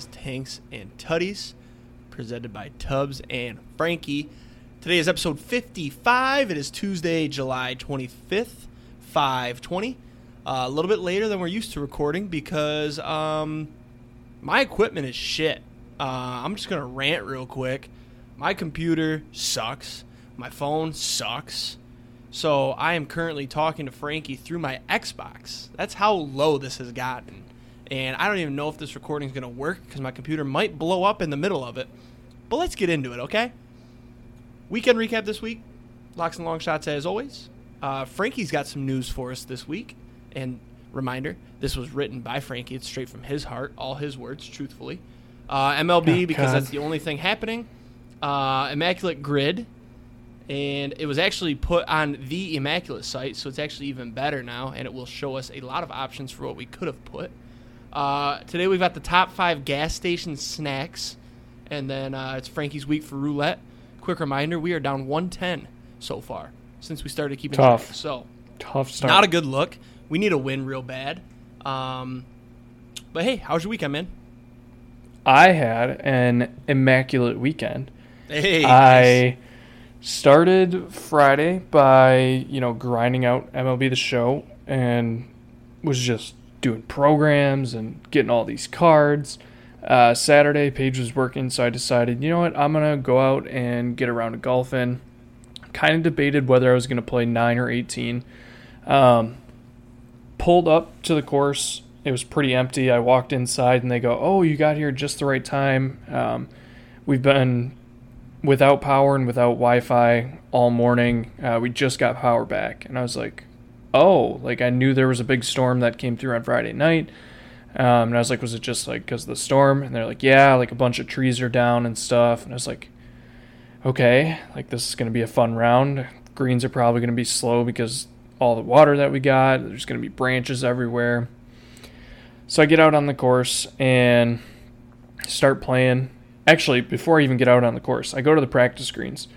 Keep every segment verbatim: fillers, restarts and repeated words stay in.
is Tanks and Tutties, presented by Tubbs and Frankie. Today is episode fifty-five. It is Tuesday, July twenty-fifth, five twenty. Uh, a little bit later than we're used to recording because um, my equipment is shit. Uh, I'm just going to rant real quick. My computer sucks. My phone sucks. So I am currently talking to Frankie through my Xbox. That's how low this has gotten. And I don't even know if this recording is going to work because my computer might blow up in the middle of it. But let's get into it, okay? Weekend recap this week. Locks and long shots as always. Uh, Frankie's got some news for us this week. And reminder, this was written by Frankie. It's straight from his heart. All his words, truthfully. Uh, M L B, oh, because God. That's the only thing happening. Uh, Immaculate Grid. And it was actually put on the Immaculate site, so it's actually even better now. And it will show us a lot of options for what we could have put. Uh, today we've got the top five gas station snacks. And then uh, it's Frankie's week for roulette. Quick reminder, we are down one ten so far since we started keeping Tough. track. So, Tough start. Not a good look. We need a win real bad. Um, but hey, how's your weekend, man? I had an immaculate weekend. Hey, I nice. started Friday by, you know, grinding out M L B The Show and was just doing programs and getting all these cards. Uh, Saturday, Paige was working, so I decided, you know what, I'm going to go out and get a round of golf in. Kind of debated whether I was going to play nine or eighteen. Um, pulled up to the course. It was pretty empty. I walked inside, and they go, oh, you got here just the right time. Um, we've been without power and without Wi-Fi all morning. Uh, we just got power back. And I was like, oh, like I knew there was a big storm that came through on Friday night. Um, and I was like, was it just like because of the storm? And they're like, yeah, like a bunch of trees are down and stuff. And I was like, okay, like this is going to be a fun round. Greens are probably going to be slow because all the water that we got, there's going to be branches everywhere. So I get out on the course and start playing. Actually, before I even get out on the course, I go to the practice greens.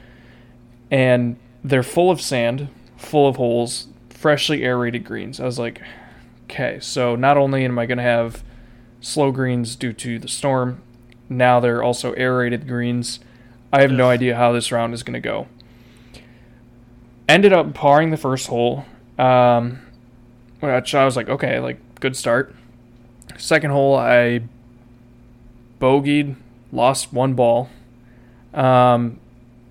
And they're full of sand, full of holes, freshly aerated greens. I was like, okay, so not only am I going to have slow greens due to the storm, now they're also aerated greens. I have no idea how this round is going to go. Ended up parring the first hole, um, which I was like, okay, like, good start. Second hole, I bogeyed, lost one ball. Um,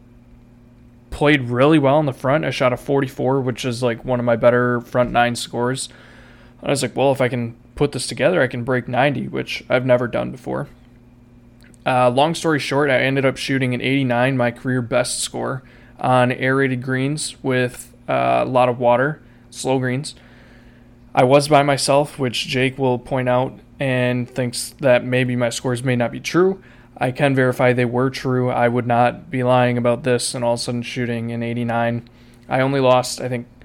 played really well in the front. I shot a forty-four, which is like one of my better front nine scores. I was like, well, if I can put this together, I can break ninety, which I've never done before. Uh, long story short, I ended up shooting an eighty-nine, my career best score, on aerated greens with uh, a lot of water, slow greens. I was by myself, which Jake will point out and thinks that maybe my scores may not be true. I can verify they were true. I would not be lying about this and all of a sudden shooting an eighty-nine. I only lost, I think,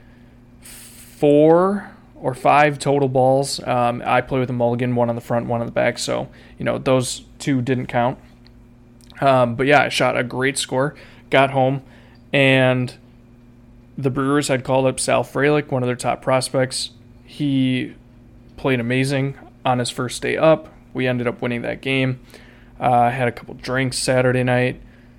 four or five total balls. Um, I play with a mulligan, one on the front, one on the back. So, you know, those two didn't count. Um, but yeah, I shot a great score, got home, and the Brewers had called up Sal Frelick, one of their top prospects. He played amazing on his first day up. We ended up winning that game. I uh, had a couple drinks Saturday night.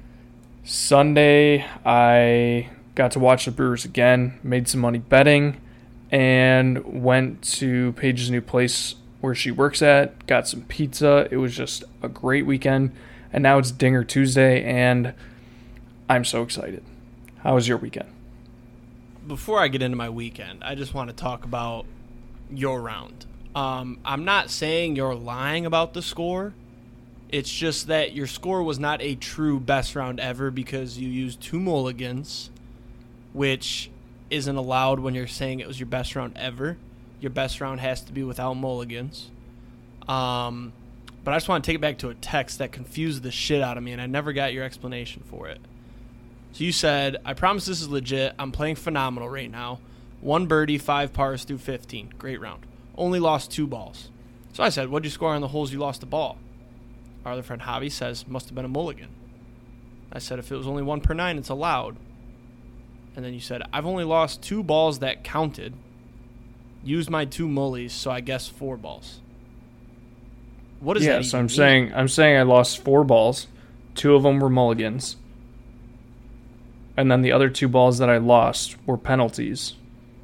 Sunday, I got to watch the Brewers again, made some money betting, and went to Paige's new place where she works at, got some pizza. It was just a great weekend. And now it's Dinger Tuesday, and I'm so excited. How was your weekend? Before I get into my weekend, I just want to talk about your round. Um, I'm not saying you're lying about the score. It's just that your score was not a true best round ever because you used two mulligans, which isn't allowed when you're saying it was your best round ever. Your best round has to be without mulligans. Um, but I just want to take it back to a text that confused the shit out of me, and I never got your explanation for it. So you said, I promise this is legit. I'm playing phenomenal right now. One birdie, five pars through fifteen. Great round. Only lost two balls. So I said, what'd you score on the holes you lost the ball? Our other friend Javi says, must have been a mulligan. I said, if it was only one per nine, it's allowed. And then you said, I've only lost two balls that counted. Used my two mullies, so I guess four balls. What is yeah, that? Yeah, so even I'm mean? saying I'm saying I lost four balls. Two of them were mulligans. And then the other two balls that I lost were penalties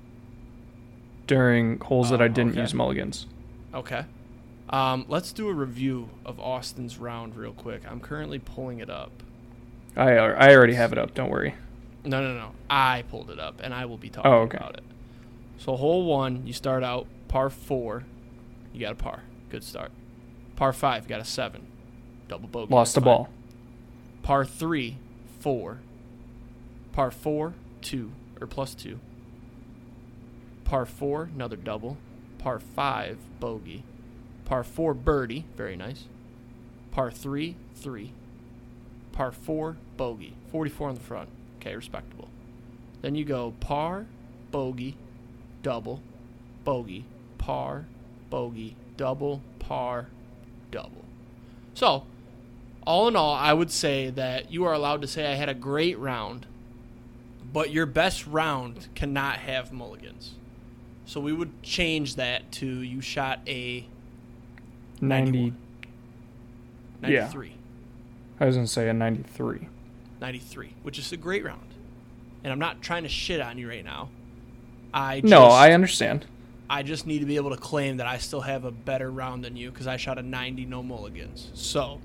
during holes Oh, that I didn't okay. use mulligans. Okay. Um, let's do a review of Austin's round real quick. I'm currently pulling it up. I I already have it up. Don't worry. No, no, no. I pulled it up, and I will be talking Oh, okay. about it. So hole one, you start out par four. You got a par. Good start. Par five, you got a seven. Double bogey. Lost the that's fine. ball. Par three, four. Par four, two, or plus two. Par four, another double. Par five, bogey. Par four, birdie. Very nice. Par three, three. Par four, bogey. forty-four on the front. Okay, respectable. Then you go par, bogey, double, bogey, par, bogey, double, par, double. So, all in all, I would say that you are allowed to say I had a great round, but your best round cannot have mulligans. So we would change that to you shot a ninety. ninety-three. Yeah. I was going to say a ninety-three. ninety-three, which is a great round. And I'm not trying to shit on you right now. I No, just, I understand. I just need to be able to claim that I still have a better round than you because I shot a ninety, no mulligans. So,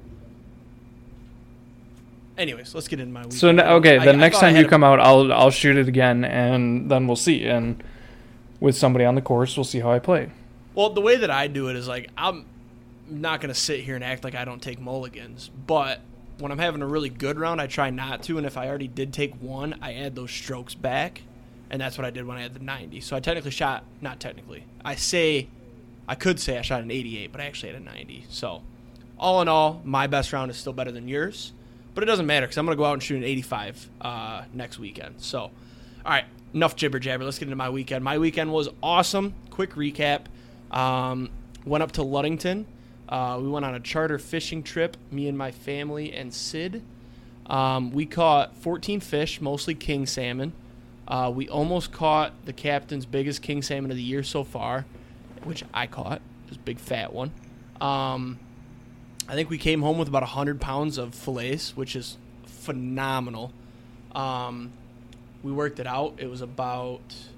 anyways, let's get into my weekend. So no, okay, I- the I next thought I time had you a- come out, I'll I'll shoot it again, and then we'll see. And with somebody on the course, we'll see how I play. Well, the way that I do it is like I'm not going to sit here and act like I don't take mulligans, but when I'm having a really good round, I try not to, and if I already did take one, I add those strokes back, and that's what I did when I had the ninety. So I technically shot, not technically, I say, I could say I shot an eighty-eight, but I actually had a ninety. So all in all, my best round is still better than yours, but it doesn't matter because I'm going to go out and shoot an eighty-five uh, next weekend. So, all right, enough jibber jabber. Let's get into my weekend. My weekend was awesome. Quick recap. Um, went up to Ludington. Uh, we went on a charter fishing trip, me and my family and Sid. Um, we caught fourteen fish, mostly king salmon. Uh, we almost caught the captain's biggest king salmon of the year so far, which I caught. It was a big fat one. Um, I think we came home with about one hundred pounds of fillets, which is phenomenal. Um, we worked it out. It was about...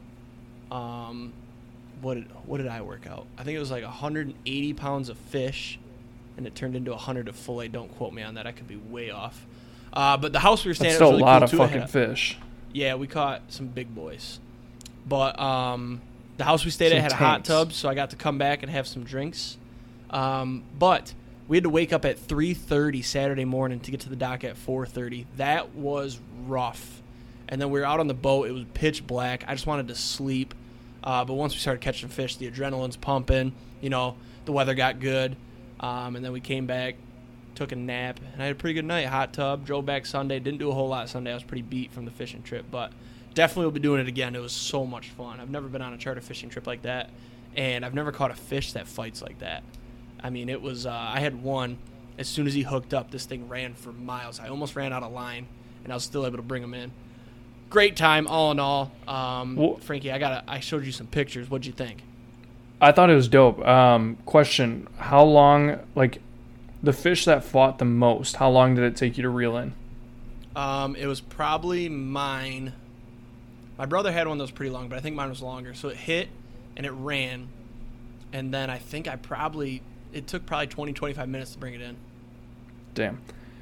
Um, What did what did I work out? I think it was like one hundred eighty pounds of fish, and it turned into one hundred of fillet. Don't quote me on that. I could be way off. Uh, but the house we were staying That's at still was a really lot cool of too. It fucking had a- fish. Yeah, we caught some big boys. But um, the house we stayed Some at had a hot tanks. tub, so I got to come back and have some drinks. Um, but we had to wake up at three thirty Saturday morning to get to the dock at four thirty. That was rough. And then we were out on the boat. It was pitch black. I just wanted to sleep. Uh, but once we started catching fish, the adrenaline's pumping. You know, the weather got good. Um, and then we came back, took a nap, and I had a pretty good night. Hot tub, drove back Sunday. Didn't do a whole lot Sunday. I was pretty beat from the fishing trip. But definitely will be doing it again. It was so much fun. I've never been on a charter fishing trip like that. And I've never caught a fish that fights like that. I mean, it was, uh, I had one. As soon as he hooked up, this thing ran for miles. I almost ran out of line, and I was still able to bring him in. Great time, all in all. Um, Well- Frankie, I got I showed you some pictures. What'd you think? I thought it was dope. Um, question: How long, like, the fish that fought the most? How long did it take you to reel in? Um, it was probably mine. My brother had one that was pretty long, but I think mine was longer. So it hit, and it ran, and then I think I probably it took probably twenty, twenty-five minutes to bring it in. Damn.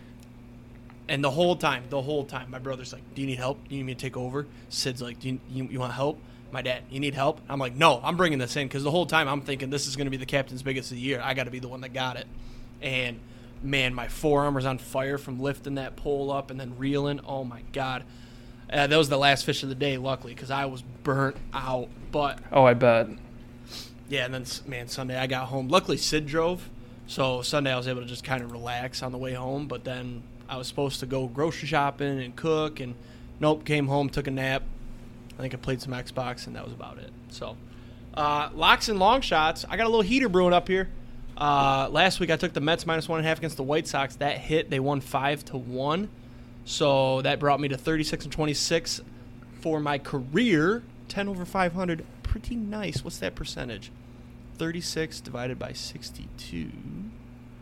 And the whole time, the whole time, my brother's like, "Do you need help? Do you need me to take over?" Sid's like, "Do you, you, you want help?" My dad, "You need help?" I'm like, "No, I'm bringing this in," because the whole time I'm thinking this is going to be the captain's biggest of the year. I got to be the one that got it. And man, my forearm was on fire from lifting that pole up and then reeling. Oh my god, uh, that was the last fish of the day, luckily, because I was burnt out. But Oh, I bet. yeah, and then man, Sunday I got home. Luckily, Sid drove, so Sunday I was able to just kind of relax on the way home. But then I was supposed to go grocery shopping and cook, and nope, came home, took a nap. I think I played some Xbox, and that was about it. So, uh, locks and long shots. I got a little heater brewing up here. Uh, last week I took the Mets minus one and a half against the White Sox. That hit. They won five to one. So that brought me to thirty-six and twenty-six for my career. Ten over five hundred. Pretty nice. What's that percentage? thirty-six divided by sixty-two.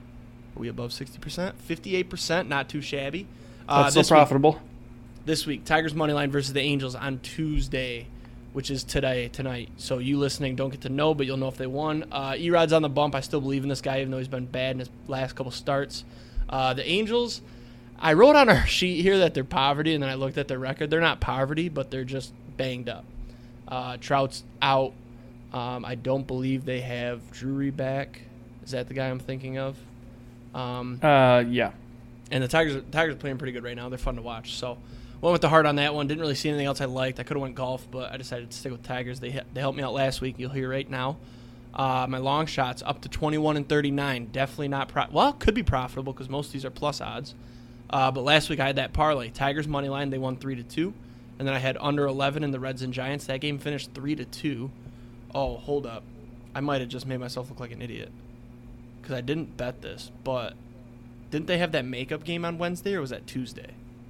Are we above sixty percent? fifty-eight percent, not too shabby. Uh, That's still profitable. Week, this week, Tigers money line versus the Angels on Tuesday, which is today, tonight. So you listening don't get to know, but you'll know if they won. Uh, Erod's on the bump. I still believe in this guy, even though he's been bad in his last couple starts. Uh, the Angels, I wrote on our sheet here that they're poverty, and then I looked at their record. They're not poverty, but they're just banged up. Uh, Trout's out. Um, I don't believe they have Drury back. Is that the guy I'm thinking of? Um, uh, yeah. And the Tigers, Tigers are playing pretty good right now. They're fun to watch. So went with the heart on that one. Didn't really see anything else I liked. I could have went golf, but I decided to stick with Tigers. They they helped me out last week. You'll hear right now. Uh, my long shots up to twenty-one and thirty-nine. Definitely not pro- well. Could be profitable because most of these are plus odds. Uh, but last week I had that parlay. Tigers money line. They won three to two, and then I had under eleven in the Reds and Giants. That game finished three to two. Oh, hold up. I might have just made myself look like an idiot because I didn't bet this, but didn't they have that makeup game on Wednesday, or was that Tuesday?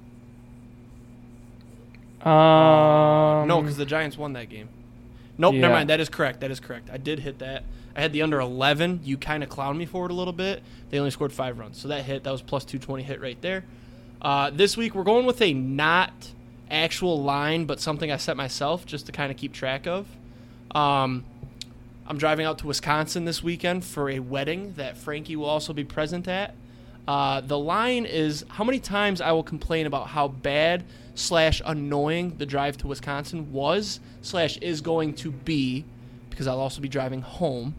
Um, no, because the Giants won that game. Nope, yeah. never mind. That is correct. That is correct. I did hit that. I had the under eleven. You kind of clowned me for it a little bit. They only scored five runs, so that hit. That was plus two twenty hit right there. Uh, this week we're going with a not actual line, but something I set myself just to kind of keep track of. Um, I'm driving out to Wisconsin this weekend for a wedding that Frankie will also be present at. Uh, the line is how many times I will complain about how bad slash annoying the drive to Wisconsin was slash is going to be, because I'll also be driving home.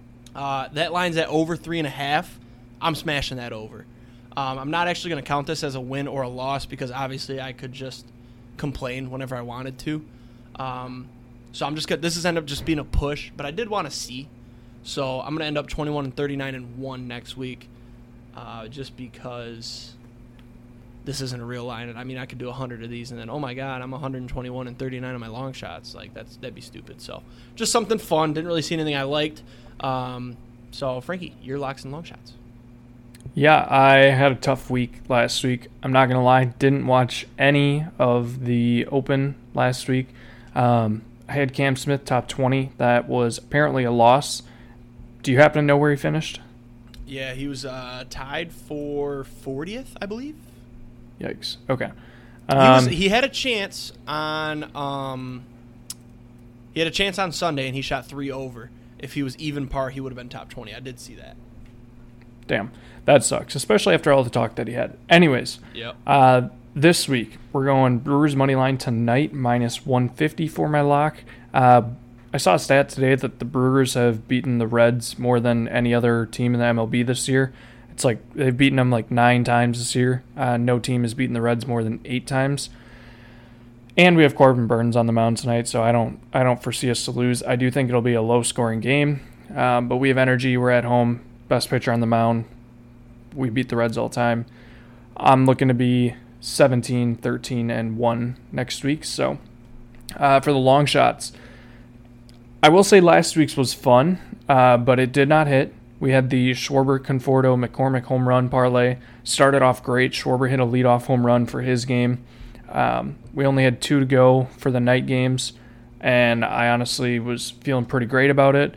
Uh, that line's at over three and a half. I'm smashing that over. Um, I'm not actually going to count this as a win or a loss because obviously I could just complain whenever I wanted to. Um, so I'm just gonna, this is end up just being a push, but I did want to see. So I'm going to end up twenty-one and thirty-nine and one next week. Uh, just because this isn't a real line. I mean, I could do one hundred of these and then, oh, my God, I'm one hundred twenty-one and thirty-nine on my long shots. Like, that's that'd be stupid. So just something fun. Didn't really see anything I liked. Um, so, Frankie, your locks and long shots. Yeah, I had a tough week last week. I'm not going to lie. Didn't watch any of the Open last week. Um, I had Cam Smith top twenty. That was apparently a loss. Do you happen to know where he finished? Yeah, he was uh, tied for fortieth, I believe. Yikes. Okay. Um, he, was, Um, he had a chance on um, he had a chance on Sunday, and he shot three over. If he was even par, he would have been top twenty. I did see that. Damn. That sucks, especially after all the talk that he had. Anyways, Yep. uh, this week we're going Brewers money line tonight, minus one fifty for my lock. Uh, I saw a stat today that the Brewers have beaten the Reds more than any other team in the M L B this year. It's like they've beaten them like nine times this year. Uh, no team has beaten the Reds more than eight times. And we have Corbin Burns on the mound tonight, so I don't I don't foresee us to lose. I do think it'll be a low-scoring game, um, but we have energy. We're at home. Best pitcher on the mound. We beat the Reds all the time. I'm looking to be seventeen, thirteen, and one next week. So uh, for the long shots, I will say last week's was fun, uh, but it did not hit. We had the Schwarber, Conforto, McCormick home run parlay. Started off great. Schwarber hit a leadoff home run for his game. Um, we only had two to go for the night games, and I honestly was feeling pretty great about it.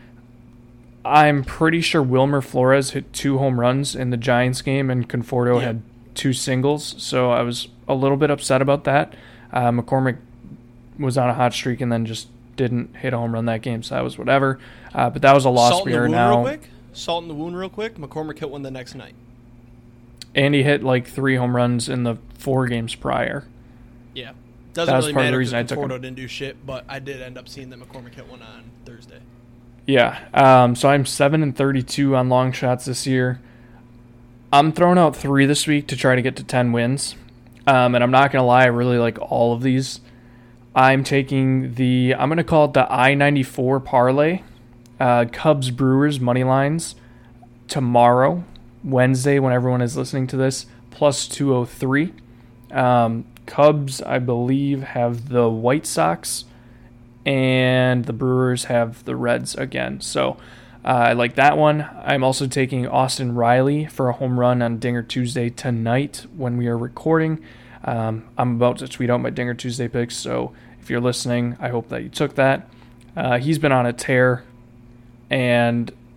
I'm pretty sure Wilmer Flores hit two home runs in the Giants game, and Conforto Yep. had two singles, so I was a little bit upset about that. Uh, McCormick was on a hot streak and then just didn't hit a home run that game, so that was whatever. Uh, but that was a loss Salt in we the are wound now. real quick. Salt in the wound real quick. McCormick hit one the next night. And he hit like three home runs in the four games prior. Yeah. Doesn't That was really part of the matter reason I because took him. Conforto didn't do shit, but I did end up seeing that McCormick hit one on Thursday. Yeah, um, so I'm seven and thirty-two on long shots this year. I'm throwing out three this week to try to get to ten wins. Um, and I'm not going to lie, I really like all of these. I'm taking the, I'm going to call it the I ninety-four parlay, uh, Cubs Brewers money lines tomorrow, Wednesday, when everyone is listening to this, plus two oh three. Um, Cubs, I believe, have the White Sox, and the Brewers have the Reds again. So uh, I like that one. I'm also taking Austin Riley for a home run on Dinger Tuesday tonight when we are recording. Um, I'm about to tweet out my Dinger Tuesday picks, so if you're listening, I hope that you took that. Uh, he's been on a tear, and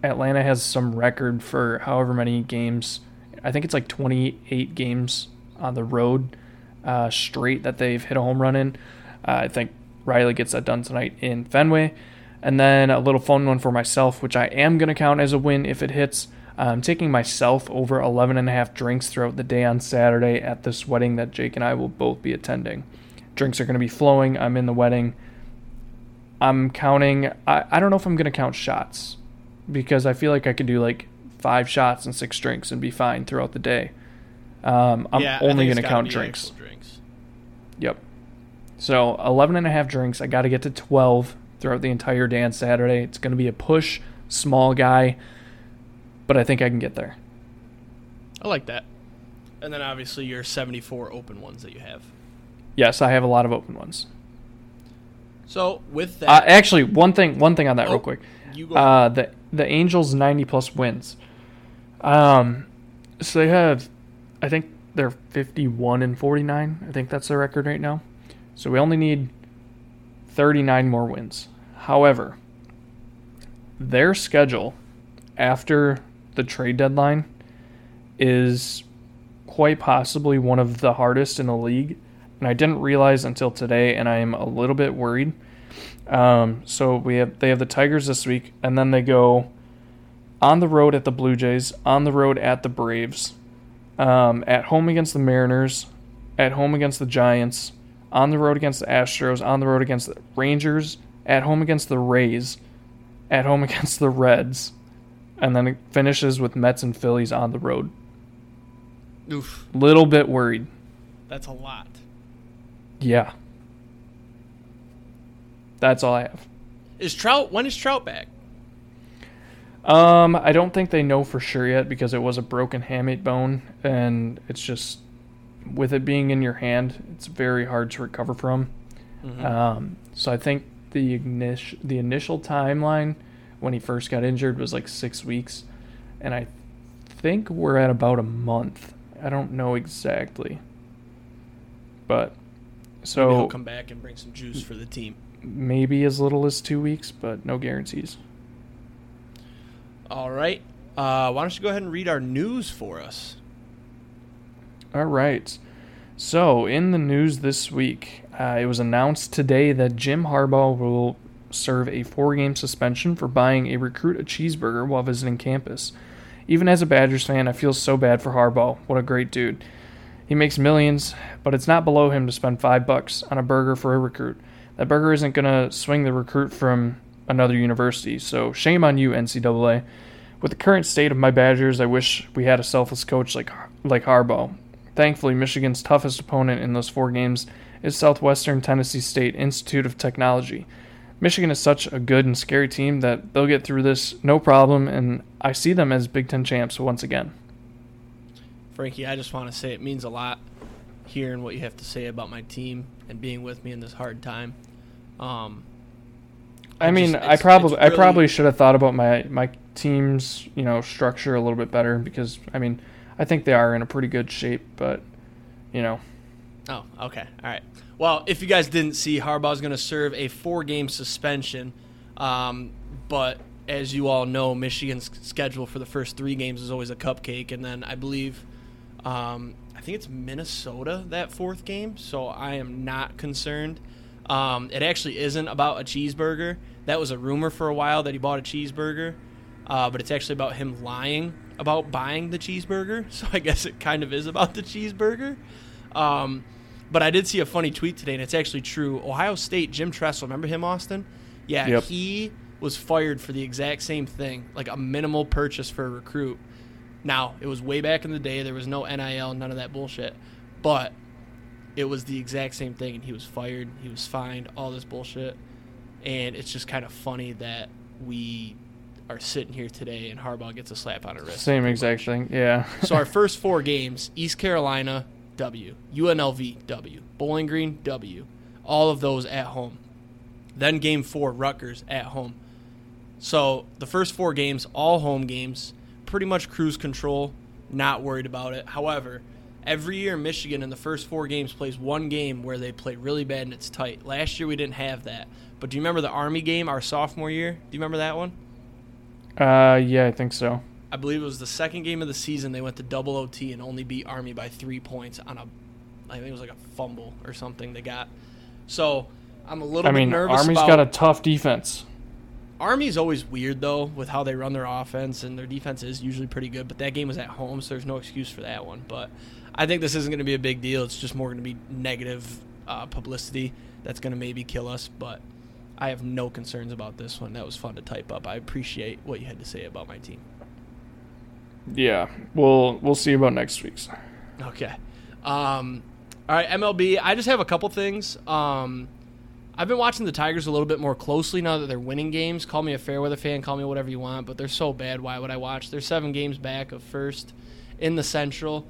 Atlanta has some record for however many games. I think it's like twenty-eight games on the road uh, straight that they've hit a home run in. Uh, I think Riley gets that done tonight in Fenway. And then a little fun one for myself, which I am going to count as a win if it hits. I'm taking myself over eleven and a half drinks throughout the day on Saturday at this wedding that Jake and I will both be attending. Drinks are going to be flowing. I'm in the wedding. I'm counting. I, I don't know if I'm going to count shots because I feel like I could do like five shots and six drinks and be fine throughout the day. Um, I'm yeah, only going to count drinks. drinks. Yep. So eleven and a half drinks. I got to get to twelve throughout the entire day on Saturday. It's going to be a push, small guy, but I think I can get there. I like that. And then obviously your seventy-four open ones that you have. Yes, I have a lot of open ones. So with that, uh, actually, one thing, one thing on that, oh, real quick. You go uh, the the Angels ninety plus wins. Um, so they have, I think they're fifty-one and forty-nine. I think that's their record right now. So we only need thirty-nine more wins. However, their schedule after the trade deadline is quite possibly one of the hardest in the league. And I didn't realize until today, and I am a little bit worried. Um, so we have they have the Tigers this week, and then they go on the road at the Blue Jays, on the road at the Braves, um, at home against the Mariners, at home against the Giants, on the road against the Astros, on the road against the Rangers, at home against the Rays, at home against the Reds, and then it finishes with Mets and Phillies on the road. Oof. Little bit worried. That's a lot. Yeah. That's all I have. Is Trout, when is Trout back? Um, I don't think they know for sure yet because it was a broken hamate bone, and it's just, with it being in your hand, it's very hard to recover from. Mm-hmm. Um, so I think the ignish, the initial timeline when he first got injured was like six weeks, and I think we're at about a month. I don't know exactly, but so maybe he'll come back and bring some juice for the team. Maybe as little as two weeks, but no guarantees. All right. Uh, why don't you go ahead and read our news for us? All right. So, in the news this week, uh, it was announced today that Jim Harbaugh will serve a four-game suspension for buying a recruit a cheeseburger while visiting campus. Even as a Badgers fan, I feel so bad for Harbaugh. What a great dude. He makes millions, but it's not below him to spend five bucks on a burger for a recruit. That burger isn't going to swing the recruit from another university, so shame on you, N C double A. With the current state of my Badgers, I wish we had a selfless coach like like Harbaugh. Thankfully, Michigan's toughest opponent in those four games is Southwestern Tennessee State Institute of Technology. Michigan is such a good and scary team that they'll get through this no problem, and I see them as Big Ten champs once again. Frankie, I just want to say it means a lot hearing what you have to say about my team and being with me in this hard time. Um, I mean, just, I probably really, I probably should have thought about my, my team's, you know, structure a little bit better because, I mean, I think they are in a pretty good shape, but, you know. Oh, okay. All right. Well, if you guys didn't see, Harbaugh's going to serve a four-game suspension, um, but as you all know, Michigan's schedule for the first three games is always a cupcake, and then I believe um, I think it's Minnesota that fourth game, so I am not concerned. Um, it actually isn't about a cheeseburger. That was a rumor for a while that he bought a cheeseburger, uh, but it's actually about him lying about buying the cheeseburger, so I guess it kind of is about the cheeseburger. Um, but I did see a funny tweet today, and it's actually true. Ohio State, Jim Tressel, remember him, Austin? Yeah, yep. He was fired for the exact same thing, like a minimal purchase for a recruit. Now, it was way back in the day. There was no N I L, none of that bullshit. But it was the exact same thing, and he was fired, he was fined, all this bullshit. And it's just kind of funny that we are sitting here today and Harbaugh gets a slap on the wrist. Same exact thing, yeah. So our first four games, East Carolina, W. U N L V, W. Bowling Green, W. All of those at home. Then game four, Rutgers at home. So the first four games, all home games, pretty much cruise control, not worried about it. However, every year Michigan in the first four games plays one game where they play really bad and it's tight. Last year we didn't have that. But do you remember the Army game our sophomore year? Do you remember that one? Uh, yeah, I think so. I believe it was the second game of the season. They went to double O T and only beat Army by three points on a, I think it was like a fumble or something they got. So I'm a little I bit mean, nervous Army's about. got a tough defense. Army's always weird though with how they run their offense, and their defense is usually pretty good. But that game was at home, so there's no excuse for that one. But I think this isn't going to be a big deal. It's just more going to be negative uh, publicity that's going to maybe kill us. But I have no concerns about this one. That was fun to type up. I appreciate what you had to say about my team. Yeah, we'll we'll see about next week's. Okay. Um, all right, M L B. I just have a couple things. Um, I've been watching the Tigers a little bit more closely now that they're winning games. Call me a Fairweather fan, call me whatever you want, but they're so bad. Why would I watch? They're seven games back of first in the Central.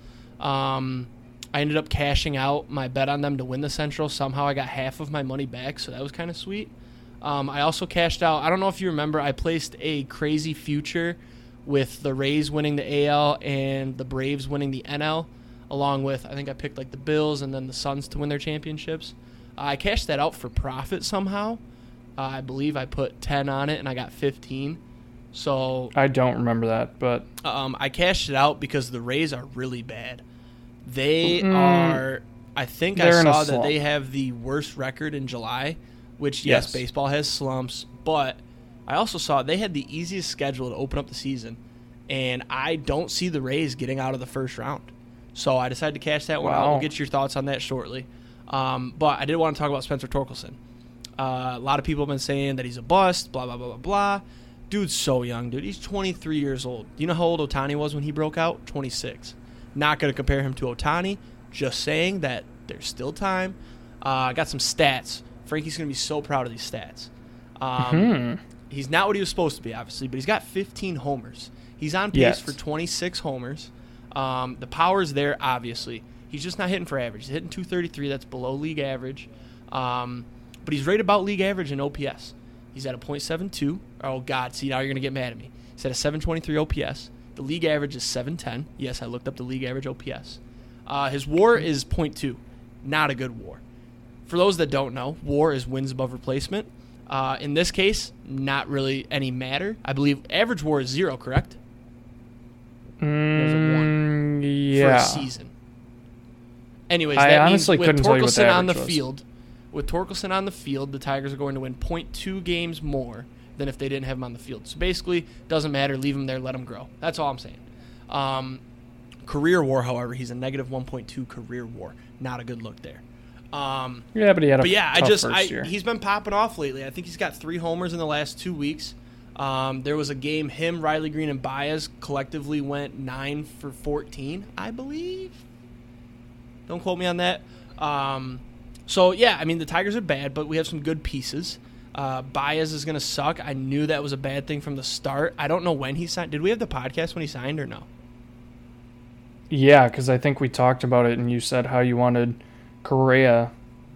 Um, I ended up cashing out my bet on them to win the Central. Somehow I got half of my money back, so that was kind of sweet. Um, I also cashed out. I don't know if you remember, I placed a crazy future with the Rays winning the A L and the Braves winning the N L, along with, I think I picked like the Bills and then the Suns to win their championships. Uh, I cashed that out for profit somehow. Uh, I believe I put ten on it and I got fifteen. So I don't remember that, but um, I cashed it out because the Rays are really bad. They Mm, are, I think I they're in a saw that slump. they have the worst record in July, which, yes, Yes. baseball has slumps, but I also saw they had the easiest schedule to open up the season, and I don't see the Rays getting out of the first round. So I decided to cash that one out. Wow. We'll get your thoughts on that shortly. Um, but I did want to talk about Spencer Torkelson. Uh, a lot of people have been saying that he's a bust, blah, blah, blah, blah, blah. Dude's so young, dude. He's twenty-three years old. Do you know how old Ohtani was when he broke out? twenty-six. Not going to compare him to Ohtani. Just saying that there's still time. Uh, I got some stats. Frankie's going to be so proud of these stats. Um, hmm. He's not what he was supposed to be, obviously, but he's got fifteen homers. He's on pace Yes. for twenty-six homers. Um, the power's there, obviously. He's just not hitting for average. He's hitting two thirty-three. That's below league average. Um, but he's right about league average in O P S. He's at a point seven two. Oh, God. See, now you're going to get mad at me. He's at a seven twenty-three O P S. The league average is seven ten. Yes, I looked up the league average O P S. Uh, his WAR is point two. Not a good WAR. For those that don't know, WAR is wins above replacement. Uh, in this case, not really any matter. I believe average WAR is zero, correct? There's a one Mm, yeah. for a season. Anyways, I that honestly means with couldn't tell you what the Torkelson on the average was. field, with Torkelson on the field, the Tigers are going to win point two games more than if they didn't have him on the field. So basically, doesn't matter. Leave him there. Let him grow. That's all I'm saying. Um, career WAR, however, he's a negative one point two career WAR. Not a good look there. Um, Yeah, but he had a but yeah, I tough just first I, year. he's been popping off lately. I think he's got three homers in the last two weeks. Um, there was a game him, Riley Green, and Baez collectively went nine for fourteen, I believe. Don't quote me on that. Um, so yeah, I mean the Tigers are bad, but we have some good pieces. Uh, Baez is going to suck. I knew that was a bad thing from the start. I don't know when he signed. Did we have the podcast when he signed or no? Yeah, because I think we talked about it, and you said how you wanted Correa,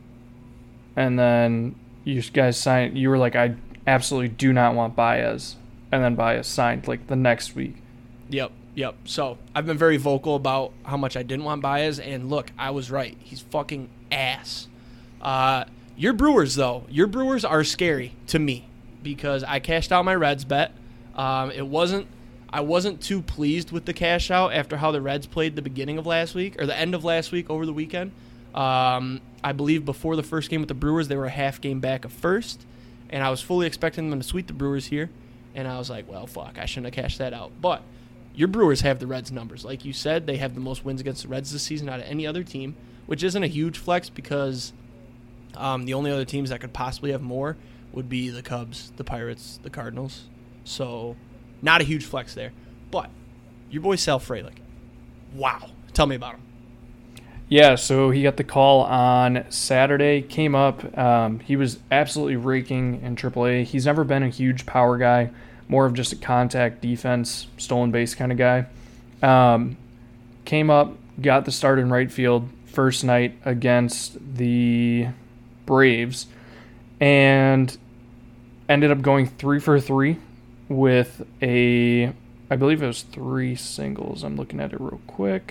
and then you guys signed. You were like, I absolutely do not want Baez, and then Baez signed like the next week. Yep, yep. So I've been very vocal about how much I didn't want Baez, and look, I was right. He's fucking ass. Uh, your Brewers, though, your Brewers are scary to me because I cashed out my Reds bet. Um, it wasn't. I wasn't too pleased with the cash out after how the Reds played the beginning of last week or the end of last week over the weekend. Um, I believe before the first game with the Brewers, they were a half game back of first, and I was fully expecting them to sweep the Brewers here. And I was like, well, fuck, I shouldn't have cashed that out. But your Brewers have the Reds numbers. Like you said, they have the most wins against the Reds this season out of any other team, which isn't a huge flex because um, the only other teams that could possibly have more would be the Cubs, the Pirates, the Cardinals. So not a huge flex there. But your boy Sal Frelick, wow. Tell me about him. Yeah, so he got the call on Saturday, came up. Um, he was absolutely raking in triple A. He's never been a huge power guy, more of just a contact defense, stolen base kind of guy. Um, came up, got the start in right field first night against the Braves, and ended up going three for three with a, I believe it was three singles. I'm looking at it real quick.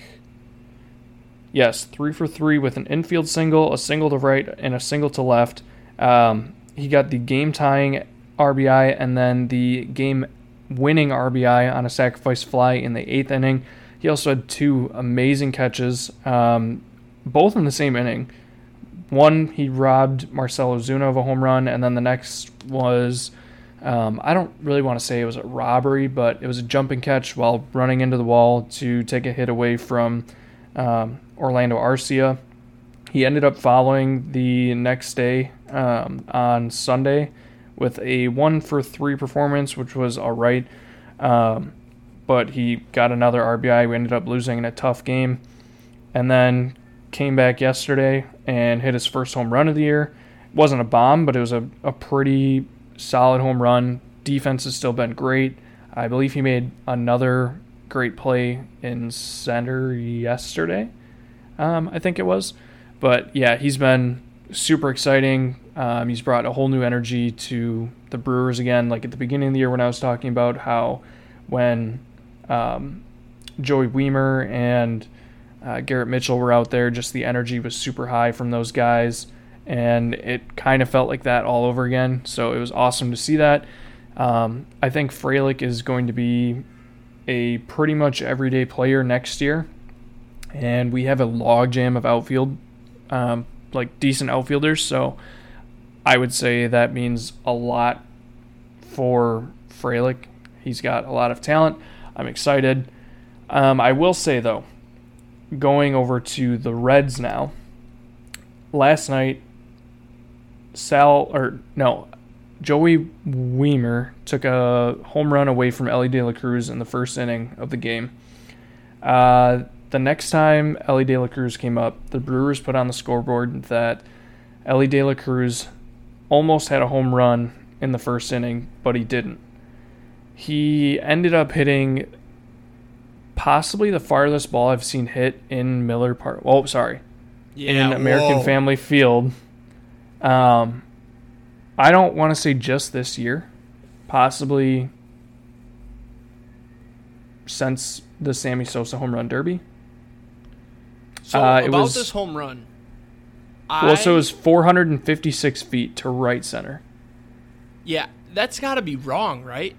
Yes, three for three with an infield single, a single to right, and a single to left. Um, he got the game-tying R B I and then the game winning R B I on a sacrifice fly in the eighth inning. He also had two amazing catches, um, both in the same inning. One, he robbed Marcell Ozuna of a home run, and then the next was, um, I don't really want to say it was a robbery, but it was a jumping catch while running into the wall to take a hit away from um, Orlando Arcia. He ended up following the next day um, on Sunday with a one for three performance, which was all right. Um, but he got another R B I. We ended up losing in a tough game. And then came back yesterday and hit his first home run of the year. It wasn't a bomb, but it was a, a pretty solid home run. Defense has still been great. I believe he made another great play in center yesterday, um, I think it was. But yeah, he's been super exciting. Um, he's brought a whole new energy to the Brewers again. Like at the beginning of the year when I was talking about how when um, Joey Wiemer and uh, Garrett Mitchell were out there, just the energy was super high from those guys. And it kind of felt like that all over again. So it was awesome to see that. Um, I think Frelick is going to be a pretty much everyday player next year. And we have a logjam of outfield, um, like decent outfielders. So I would say that means a lot for Frelick. He's got a lot of talent. I'm excited. Um, I will say, though, going over to the Reds now, last night, Sal, or no, Joey Wiemer took a home run away from Elly De La Cruz in the first inning of the game. Uh, the next time Elly De La Cruz came up, the Brewers put on the scoreboard that Elly De La Cruz almost had a home run in the first inning, but he didn't. He ended up hitting possibly the farthest ball I've seen hit in Miller Park. Oh, sorry. Yeah, in American whoa. Family Field. Um, I don't want to say just this year. Possibly since the Sammy Sosa home run derby. So uh, it about was, this home run, well, I, so it was four hundred fifty-six feet to right center. yeah, that's got to be wrong, right?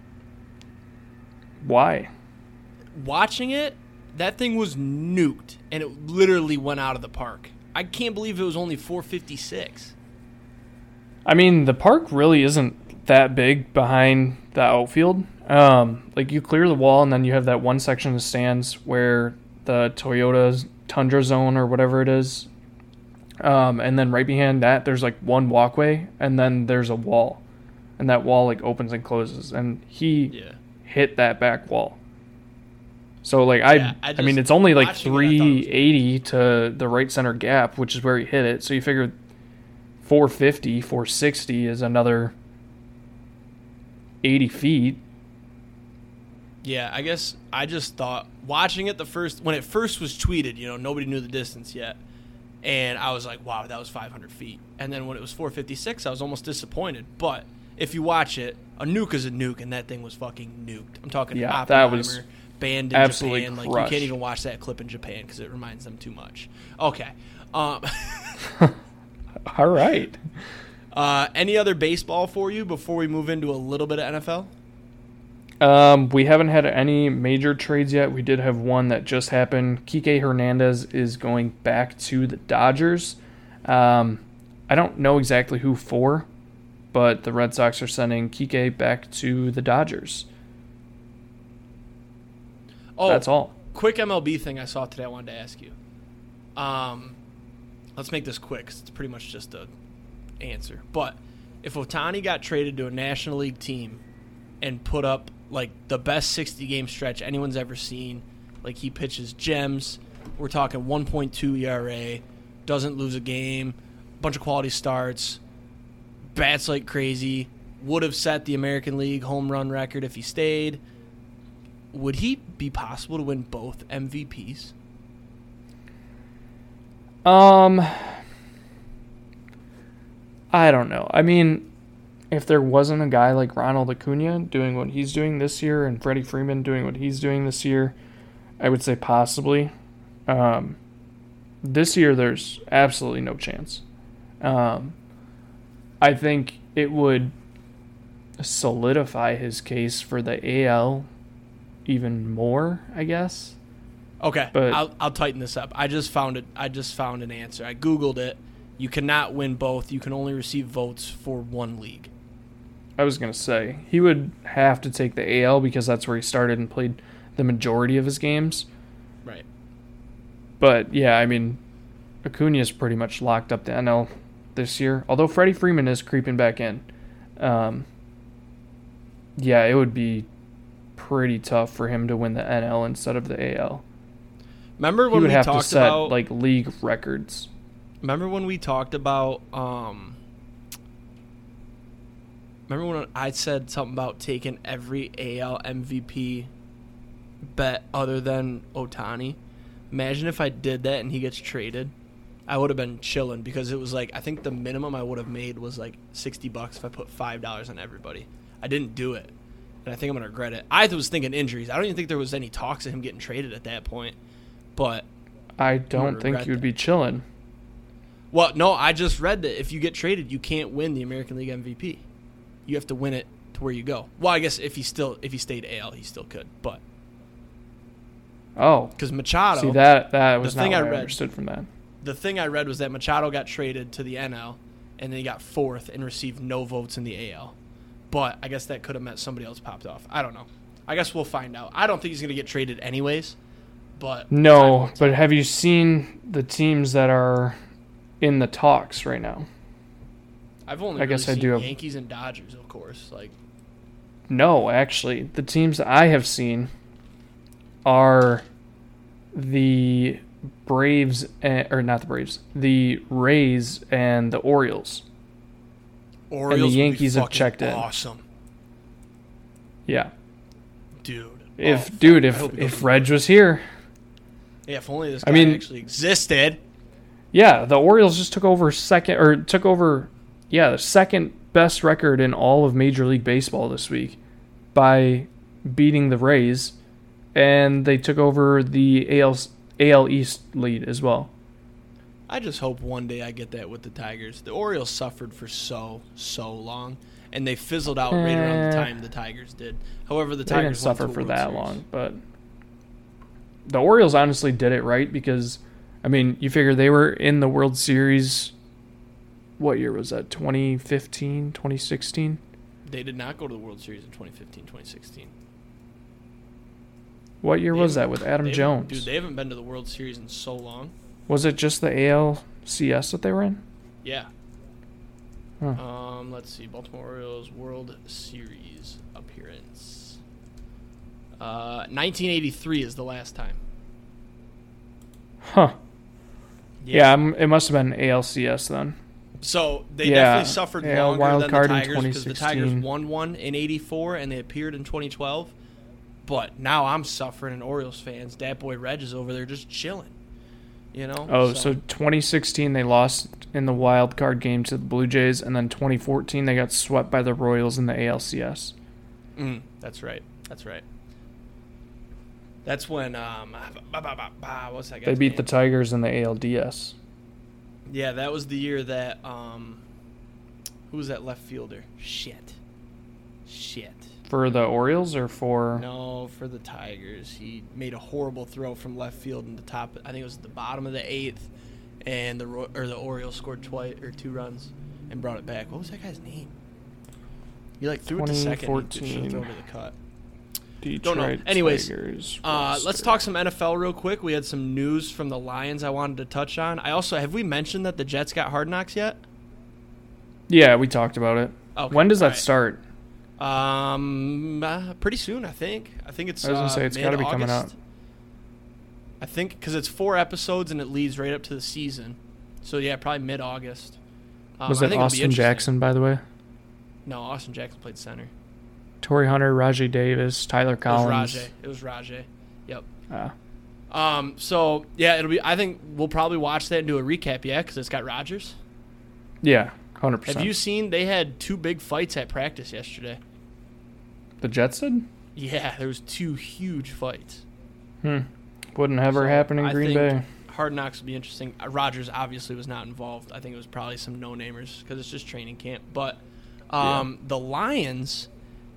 Why? Watching it, that thing was nuked, and it literally went out of the park. I can't believe it was only four fifty-six. I mean, the park really isn't that big behind the outfield. Um, like, you clear the wall, and then you have that one section of the stands where the Toyota's Tundra Zone or whatever it is. Um, and then right behind that, there's, like, one walkway, and then there's a wall. And that wall, like, opens and closes. And he Yeah. hit that back wall. So, like, I Yeah, I I, just- mean, it's only, like, watching it, I thought it was- three eighty to the right center gap, which is where he hit it. So you figure four fifty, four sixty is another eighty feet. Yeah, I guess I just thought watching it the first when it first was tweeted, you know, nobody knew the distance yet, and I was like, wow, that was five hundred feet. And then when it was four fifty-six, I was almost disappointed. But if you watch it, a nuke is a nuke, and that thing was fucking nuked. I'm talking Yeah, that Oppenheimer, was banned in absolutely Japan. Like you crushed. can't even watch that clip in Japan because it reminds them too much. Okay. Um, All right. uh, any other baseball for you before we move into a little bit of N F L? Um, we haven't had any major trades yet. We did have one that just happened. Kike Hernandez is going back to the Dodgers. Um, I don't know exactly who for, but the Red Sox are sending Kike back to the Dodgers. Oh, That's all. Quick M L B thing I saw today. I wanted to ask you. Um, let's make this quick 'cause it's pretty much just a answer. But if Ohtani got traded to a National League team and put up like the best sixty game stretch anyone's ever seen, like he pitches gems, we're talking one point two E R A, doesn't lose a game, bunch of quality starts, bats like crazy, would have set the American League home run record if he stayed. Would he be possible to win both M V Ps? Um, I don't know. I mean, if there wasn't a guy like Ronald Acuna doing what he's doing this year and Freddie Freeman doing what he's doing this year, I would say possibly. Um, this year, there's absolutely no chance. Um, I think it would solidify his case for the A L even more, I guess. Okay, But- I'll I'll tighten this up. I just found it. I just found an answer. I googled it. You cannot win both. You can only receive votes for one league. I was going to say, he would have to take the A L because that's where he started and played the majority of his games. Right. But, yeah, I mean, Acuna's pretty much locked up the N L this year. Although Freddie Freeman is creeping back in. Um, yeah, it would be pretty tough for him to win the N L instead of the A L. Remember He when would we have to talked set, about like, league records. Remember when we talked about um Remember when I said something about taking every A L M V P bet other than Ohtani? Imagine if I did that and he gets traded. I would have been chilling because it was like I think the minimum I would have made was like sixty bucks if I put five dollars on everybody. I didn't do it. And I think I'm going to regret it. I was thinking injuries. I don't even think there was any talks of him getting traded at that point. But I don't think regret you would that. be chilling. Well, no, I just read that if you get traded, you can't win the American League M V P. You have to win it to where you go. Well, I guess if he still if he stayed A L, he still could. But Oh, because Machado, see, that, that was the not thing what I I read- understood from that. the thing I read was that Machado got traded to the N L, and then he got fourth and received no votes in the A L. But I guess that could have meant somebody else popped off. I don't know. I guess we'll find out. I don't think he's going to get traded anyways. But No, but have you seen the teams that are in the talks right now? I've only I really guess I seen do have- Yankees and Dodgers, of course. Like No, actually, the teams that I have seen are the Braves, and, or not the Braves, the Rays and the Orioles. Orioles would be Yankees have fucking checked in. awesome, Yeah, dude. if Oh, dude, fuck. I if hope he goes if to the Reg was here, Yeah, if only this I guy mean- actually existed. yeah, the Orioles just took over second, or took over, yeah, the second best record in all of Major League Baseball this week by beating the Rays, and they took over the A L A L East lead as well. I just hope one day I get that with the Tigers. The Orioles suffered for so, so long, and they fizzled out right around the Eh. time the Tigers did. However, the They didn't Tigers went suffer to a for World that Series. long, but the Orioles honestly did it right because, I mean, you figure they were in the World Series. What year was that? twenty fifteen, twenty sixteen? They did not go to the World Series in twenty fifteen, twenty sixteen. What year They was that haven't- with Adam they haven't- Jones? Dude, they haven't been to the World Series in so long. Was it just the A L C S that they were in? Yeah. Huh. Um, let's see. Baltimore Orioles World Series appearance. Uh, nineteen eighty-three is the last time. Huh. Yeah, I'm, it must have been A L C S then. So they Yeah, definitely suffered yeah, longer wild than card the in Tigers because the Tigers 2016. won one in eighty-four and they appeared in twenty twelve. But now I'm suffering, and Orioles fans, Dat Boy Reg is over there just chilling. You know? Oh, so twenty sixteen they lost in the wild card game to the Blue Jays, and then twenty fourteen they got swept by the Royals in the A L C S. Mm, that's right. That's right. That's when um, bah, bah, bah, bah, what's that They guy's beat the name? Tigers in the A L D S. Yeah, that was the year that um, who was that left fielder? Shit, shit. For the Orioles or for... No, for the Tigers, he made a horrible throw from left field in the top. I think it was the bottom of the eighth, and the Ro- or the Orioles scored twice or two runs and brought it back. What was that guy's name? He like threw it to second. And he should have thrown to the cut. Detroit Don't know. Anyways, Tigers Uh, let's roster. talk some N F L real quick. We had some news from the Lions I wanted to touch on. I also have we mentioned that the Jets got Hard Knocks yet? Yeah, we talked about it. Okay, When does that all right. start? Um, uh, pretty soon, I think. I think it's. I was gonna uh, say, it's gotta be coming mid-August. out. I think because it's four episodes and it leads right up to the season, so yeah, probably mid-August. Um, Was I it think it'll be Austin interesting. Jackson, by the way? No, Austin Jackson played center. Torrey Hunter, Rajay Davis, Tyler Collins. It was Rajay. It was Rajay. Yep. Ah. Um. So yeah, it'll be. I think we'll probably watch that and do a recap. Yeah, because it's got Rodgers. Yeah, one hundred percent. Have you seen? They had two big fights at practice yesterday. The Jets did? Yeah, there was two huge fights. Hmm. Wouldn't ever So, happen in I Green think Bay. Hard Knocks will be interesting. Uh, Rodgers obviously was not involved. I think it was probably some no-namers because it's just training camp. But um, the Lions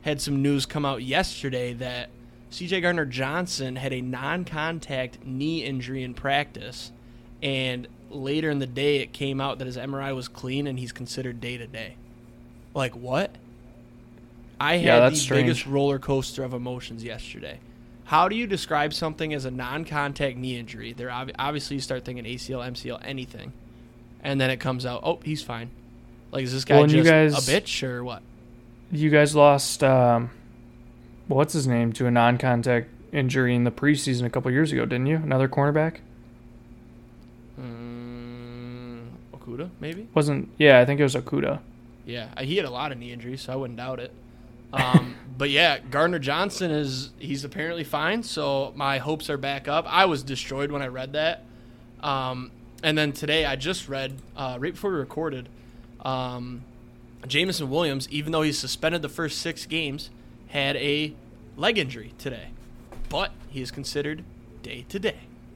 had some news come out yesterday that C J Gardner-Johnson had a non-contact knee injury in practice, and later in the day it came out that his M R I was clean and he's considered day-to-day. Like, what? I had yeah, the strange. biggest roller coaster of emotions yesterday. How do you describe something as a non-contact knee injury? They're ob- obviously you start thinking A C L, M C L, anything, and then it comes out, oh, he's fine. Like, is this guy well, just you guys, a bitch or what? You guys lost, um, what's his name, to a non-contact injury in the preseason a couple years ago, didn't you? Another cornerback? Mm, Okudah, maybe? Wasn't, yeah, I think it was Okudah. Yeah, he had a lot of knee injuries, so I wouldn't doubt it. Um, but yeah, Gardner-Johnson is he's apparently fine, so my hopes are back up. I was destroyed when I read that. Um, and then today I just read, uh, right before we recorded, um, Jameson Williams, even though he's suspended the first six games, had a leg injury today. But he is considered day-to-day.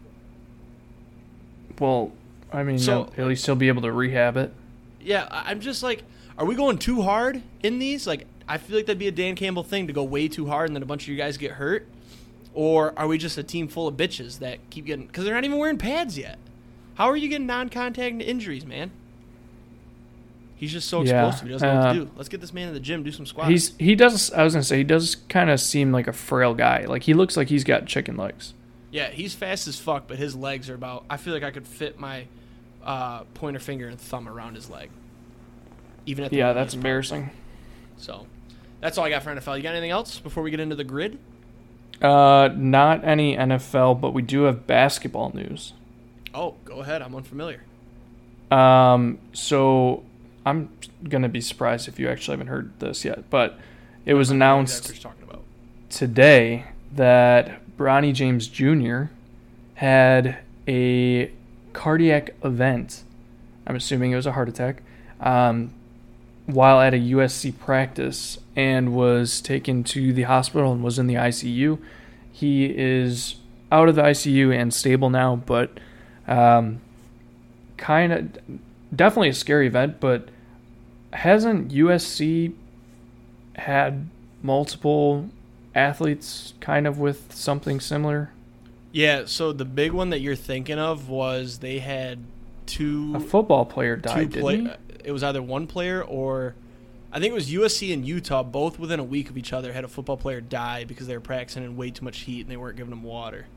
Well, I mean, So- at least he'll be able to rehab it. Yeah, I- I'm just like, are we going too hard in these? Like, I feel like that'd be a Dan Campbell thing to go way too hard and then a bunch of you guys get hurt. Or are we just a team full of bitches that keep getting... Because they're not even wearing pads yet. How are you getting non-contact injuries, man? He's just so Yeah, explosive. He doesn't know what uh, to do. Let's get this man in the gym, do some squats. He's He does, I was going to say, he does kind of seem like a frail guy. Like, he looks like he's got chicken legs. Yeah, he's fast as fuck, but his legs are about... I feel like I could fit my uh, pointer finger and thumb around his leg. Even at the Yeah, weakest that's part. embarrassing. So, that's all I got for N F L. You got anything else before we get into the grid? Uh, not any N F L, but we do have basketball news. Oh, go ahead. I'm unfamiliar. Um, so I'm gonna be surprised if you actually haven't heard this yet, but it was I know exactly announced what you're talking about. today that Bronny James Junior had a cardiac event. I'm assuming it was a heart attack. Um, while at a U S C practice and was taken to the hospital and was in the I C U. He is out of the I C U and stable now, but um, kind of definitely a scary event, but hasn't U S C had multiple athletes kind of with something similar? Yeah, so the big one that you're thinking of was they had two... A football player died, two didn't play- he? It was either one player or... I think it was U S C and Utah, both within a week of each other, had a football player die because they were practicing in way too much heat and they weren't giving them water.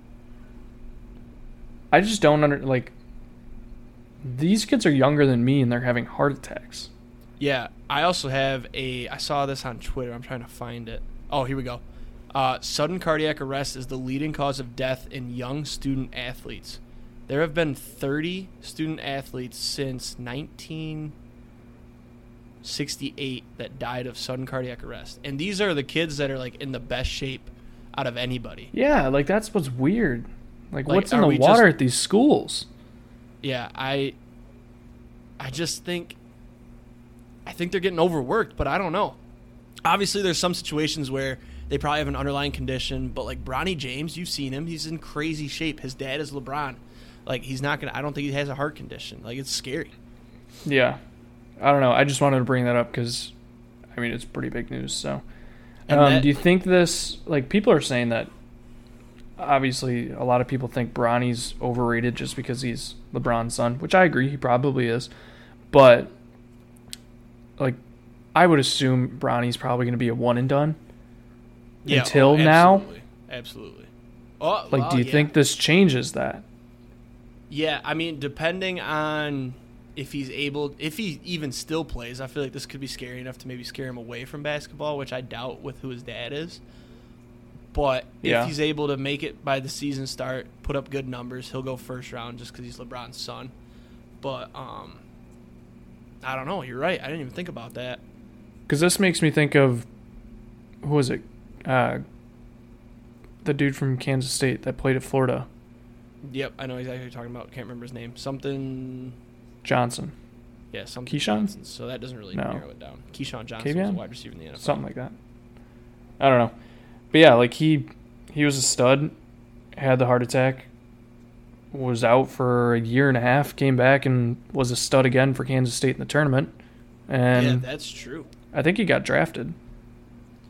I just don't under like. These kids are younger than me and they're having heart attacks. Yeah, I also have a... I saw this on Twitter. I'm trying to find it. Oh, here we go. Uh, sudden cardiac arrest is the leading cause of death in young student athletes. There have been thirty student athletes since nineteen sixty-eight that died of sudden cardiac arrest. And these are the kids that are, like, in the best shape out of anybody. Yeah, like that's what's weird. Like, Like, what's in are the we water just- at these schools? Yeah, I I just think I think they're getting overworked, but I don't know. Obviously, there's some situations where they probably have an underlying condition, but like Bronny James, you've seen him. He's in crazy shape. His dad is LeBron. Like, he's not going to – I don't think he has a heart condition. Like, it's scary. Yeah. I don't know. I just wanted to bring that up because, I mean, it's pretty big news. So, And um, that- do you think this – like, people are saying that obviously a lot of people think Bronny's overrated just because he's LeBron's son, which I agree. He probably is. But, like, I would assume Bronny's probably going to be a one and done Yeah, until oh, now. absolutely. Absolutely. Oh, Like, well, do you yeah. think this changes that? Yeah, I mean, depending on if he's able, if he even still plays, I feel like this could be scary enough to maybe scare him away from basketball, which I doubt with who his dad is. But Yeah. if he's able to make it by the season start, put up good numbers, he'll go first round just because he's LeBron's son. But um, I don't know. You're right. I didn't even think about that. Because this makes me think of, who was it? Uh, the dude from Kansas State that played at Florida, Yep, I know exactly what you're talking about. Can't remember his name. Something. Johnson. Yeah, something. Keyshawn? Johnson. So that doesn't really No. narrow it down. Keyshawn Johnson was a Kavion? wide receiver in the N F L. Something like that. I don't know. But yeah, like he he was a stud, had the heart attack, was out for a year and a half, came back and was a stud again for Kansas State in the tournament. And Yeah, that's true. I think he got drafted.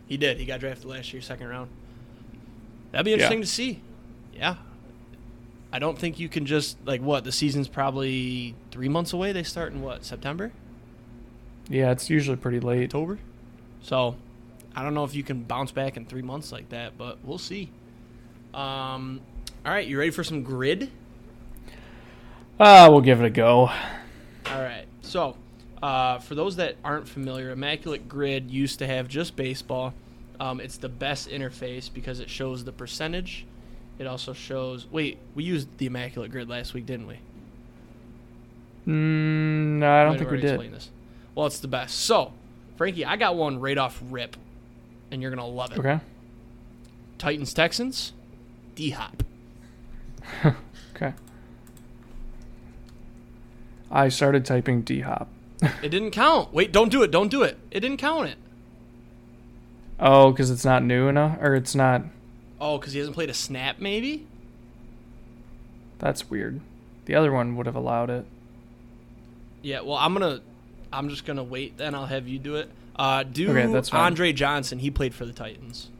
He did. He got drafted last year, second round. That'd be interesting Yeah. to see. Yeah. I don't think you can just, like, what? The season's probably three months away. They start in, what, September? Yeah, it's usually pretty late. October? So, I don't know if you can bounce back in three months like that, but we'll see. Um, all right, you ready for some grid? Uh, we'll give it a go. All right. So, uh, for those that aren't familiar, Immaculate Grid used to have just baseball. Um, it's the best interface because it shows the percentage. It also shows... Wait, we used the Immaculate Grid last week, didn't we? Mm, no, I don't Might think have we already did. explained this. Well, it's the best. So, Frankie, I got one right off rip, and you're going to love it. Okay. Titans-Texans, D-Hop. Okay. I started typing D-Hop. It didn't count. Wait, don't do it. Don't do it. It didn't count it. Oh, because it's not new enough? Or it's not... Oh, because he hasn't played a snap, maybe? That's weird. The other one would have allowed it. Yeah, well, I'm gonna, I'm just gonna wait. Then I'll have you do it. Uh, do Okay, that's fine. Andre Johnson? He played for the Titans.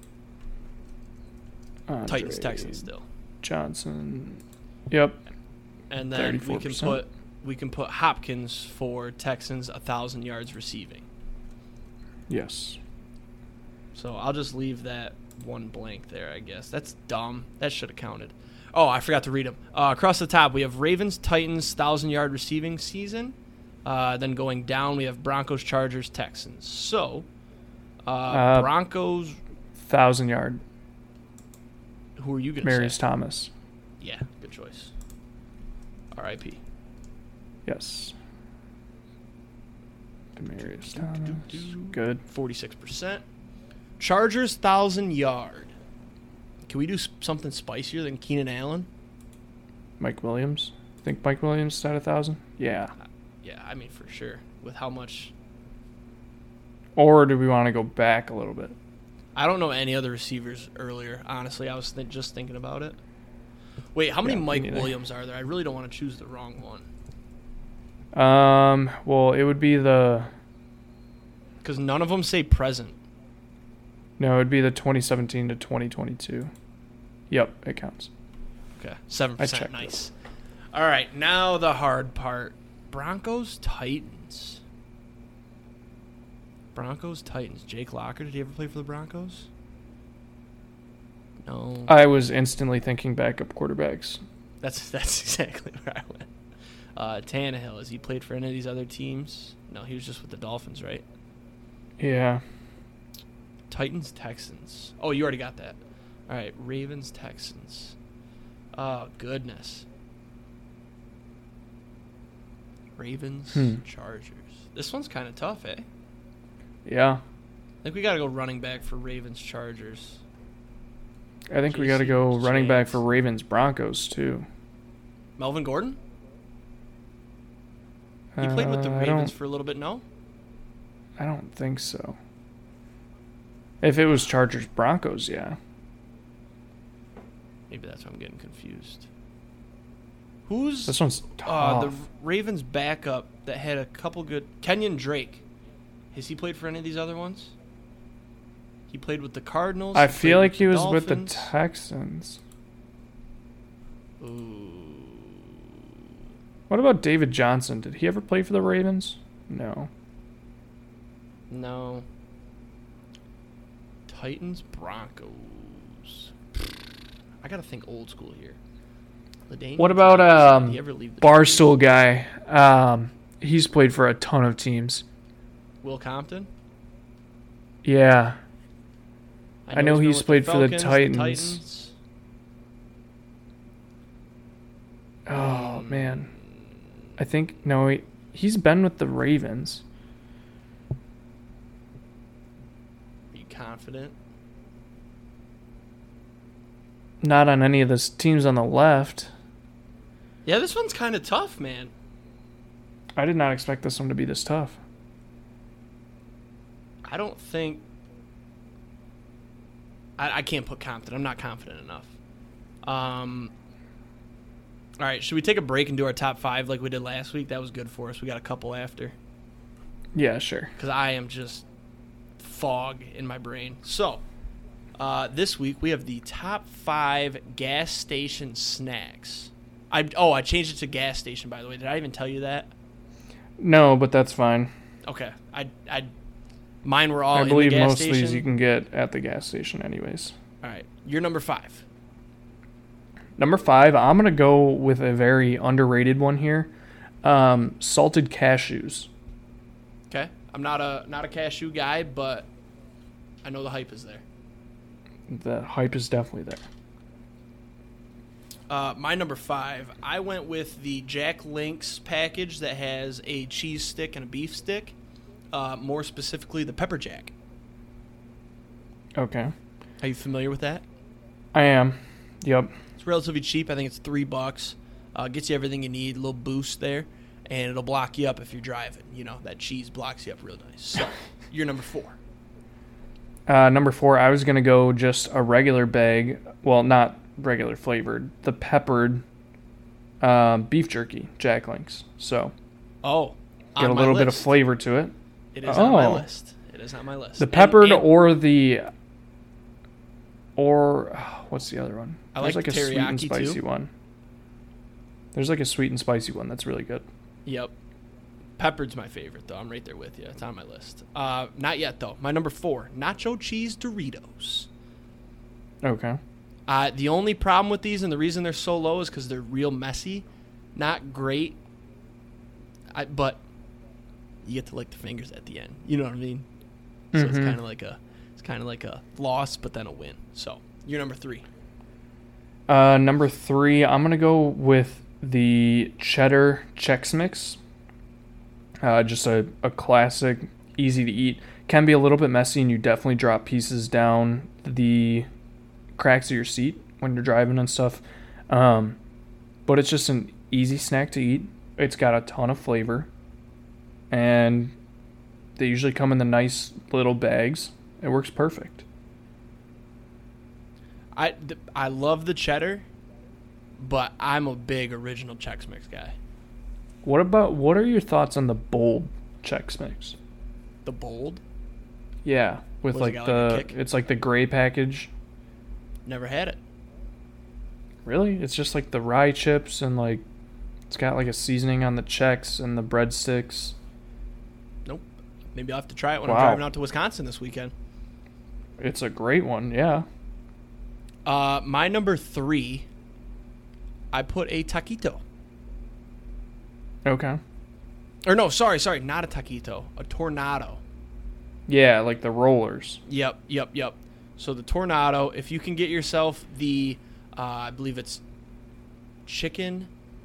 Andre Titans, Texans still. Johnson. Yep. And then we can thirty-four percent. put we can put Hopkins for Texans a thousand yards receiving. Yes. So I'll just leave that one blank there. I guess that's dumb. That should have counted. Oh, I forgot to read them. Uh, across the top, we have Ravens, Titans, thousand yard receiving season. Uh, then going down, we have Broncos, Chargers, Texans. So, uh, Uh, Broncos. Thousand yard. Who are you gonna Marius say? Thomas. Yeah, good choice. R I P Yes. Demarius Do, Thomas. do, do, do. Good. forty-six percent. Chargers, thousand yard. Can we do s- something spicier than Keenan Allen? Mike Williams. Think Mike Williams is at a thousand? Yeah. Yeah, I mean, for sure. With how much. Or do we want to go back a little bit? I don't know any other receivers earlier. Honestly, I was th- just thinking about it. Wait, how many Yeah, me Mike neither. Williams are there? I really don't want to choose the wrong one. Um. Well, it would be the. Because none of them say present. No, it would be the twenty seventeen to twenty twenty-two. Yep, it counts. Okay, seven I percent. checked Nice. All right, now the hard part. Broncos, Titans. Broncos, Titans. Jake Locker, did he ever play for the Broncos? No. I was instantly thinking backup quarterbacks. That's that's exactly where I went. Uh, Tannehill, has he played for any of these other teams? No, he was just with the Dolphins, right? Yeah. Titans, Texans. Oh, you already got that. All right, Ravens, Texans. Oh, goodness. Ravens, Hmm. Chargers. This one's kind of tough, eh? Yeah. I think we got to go running back for Ravens, Chargers. I think we J got to C go running back James. for Ravens Broncos too. Melvin Gordon? He played with the Uh, I Ravens don't- for a little bit, no? I don't think so. If it was Chargers Broncos, yeah. Maybe that's why I'm getting confused. Who's This one's uh, tough. the Ravens backup that had a couple good... Kenyon Drake. Has he played for any of these other ones? He played with the Cardinals. I he feel played like with he the was with the Dolphins. Texans. Ooh. What about David Johnson? Did he ever play for the Ravens? No. No. Titans, Broncos. I gotta think old school here. LaDainian What about Tomlinson, um, did he ever leave the Barstool guy? Um, he's played for a ton of teams. Will Compton? Yeah. I know been he's with played for the Falcons, Titans. Titans. Oh Um, man. I think no, he, he's been with the Ravens. Are you confident? Not on any of the s- teams on the left. Yeah, this one's kind of tough, man. I did not expect this one to be this tough. I don't think. I, I can't put Compton. I'm not confident enough. Um. All right, should we take a break and do our top five like we did last week? That was good for us. We got a couple after. Yeah, sure. Because I am just fog in my brain. So, uh, this week we have the top five gas station snacks. I oh, I changed it to gas station, by the way. Did I even tell you that? No, but that's fine. Okay. I I mine were all I in believe the gas most station. of these you can get at the gas station anyways. All right. You're number five. Number five, I'm going to go with a very underrated one here. Um, salted cashews. Okay. I'm not a not a cashew guy, but I know the hype is there. The hype is definitely there. Uh, my number five, I went with the Jack Link's package that has a cheese stick and a beef stick. Uh, more specifically, the Pepper Jack. Okay. Are you familiar with that? I am. Yep. It's relatively cheap. I think it's three bucks. Uh, gets you everything you need. A little boost there, and it'll block you up if you're driving. You know that cheese blocks you up real nice. So you're number four. Uh, number four, I was going to go just a regular bag. Well, not regular flavored. The peppered um, beef jerky, Jack Link's. So Oh, get a little bit of flavor to it. It is oh. on my list. It is on my list. The peppered and, and or the or oh, what's the other one? I There's like like a sweet and teriyaki, spicy too. one. There's like a sweet and spicy one that's really good. Yep. Peppered's my favorite, though. I'm right there with you. It's on my list. Uh, not yet, though. My number four, nacho cheese Doritos. Okay. Uh, the only problem with these and the reason they're so low is because they're real messy. Not great, I, but you get to lick the fingers at the end. You know what I mean? So Mm-hmm. it's kind of like a it's kind of like a loss, but then a win. So you're number three. Uh, number three, I'm gonna go with the cheddar Chex Mix. Uh, just a, a classic, easy to eat. Can be a little bit messy, and you definitely drop pieces down the cracks of your seat when you're driving and stuff. Um, but it's just an easy snack to eat. It's got a ton of flavor, and they usually come in the nice little bags. It works perfect. I, th- I love the cheddar, but I'm a big original Chex Mix guy. What about, what are your thoughts on the bold Chex Mix? The bold? Yeah, with What, does it like got, like, a the, kick? it's like the gray package. Never had it. Really? It's just like the rye chips and like, it's got like a seasoning on the Chex and the breadsticks. Nope. Maybe I'll have to try it when Wow. I'm driving out to Wisconsin this weekend. It's a great one, yeah. Uh, my number three, I put a taquito. Okay. Or no, sorry, sorry, not a taquito, a tornado. Yeah, like the rollers. Yep, yep, yep. So the tornado, if you can get yourself the, uh, I believe it's chicken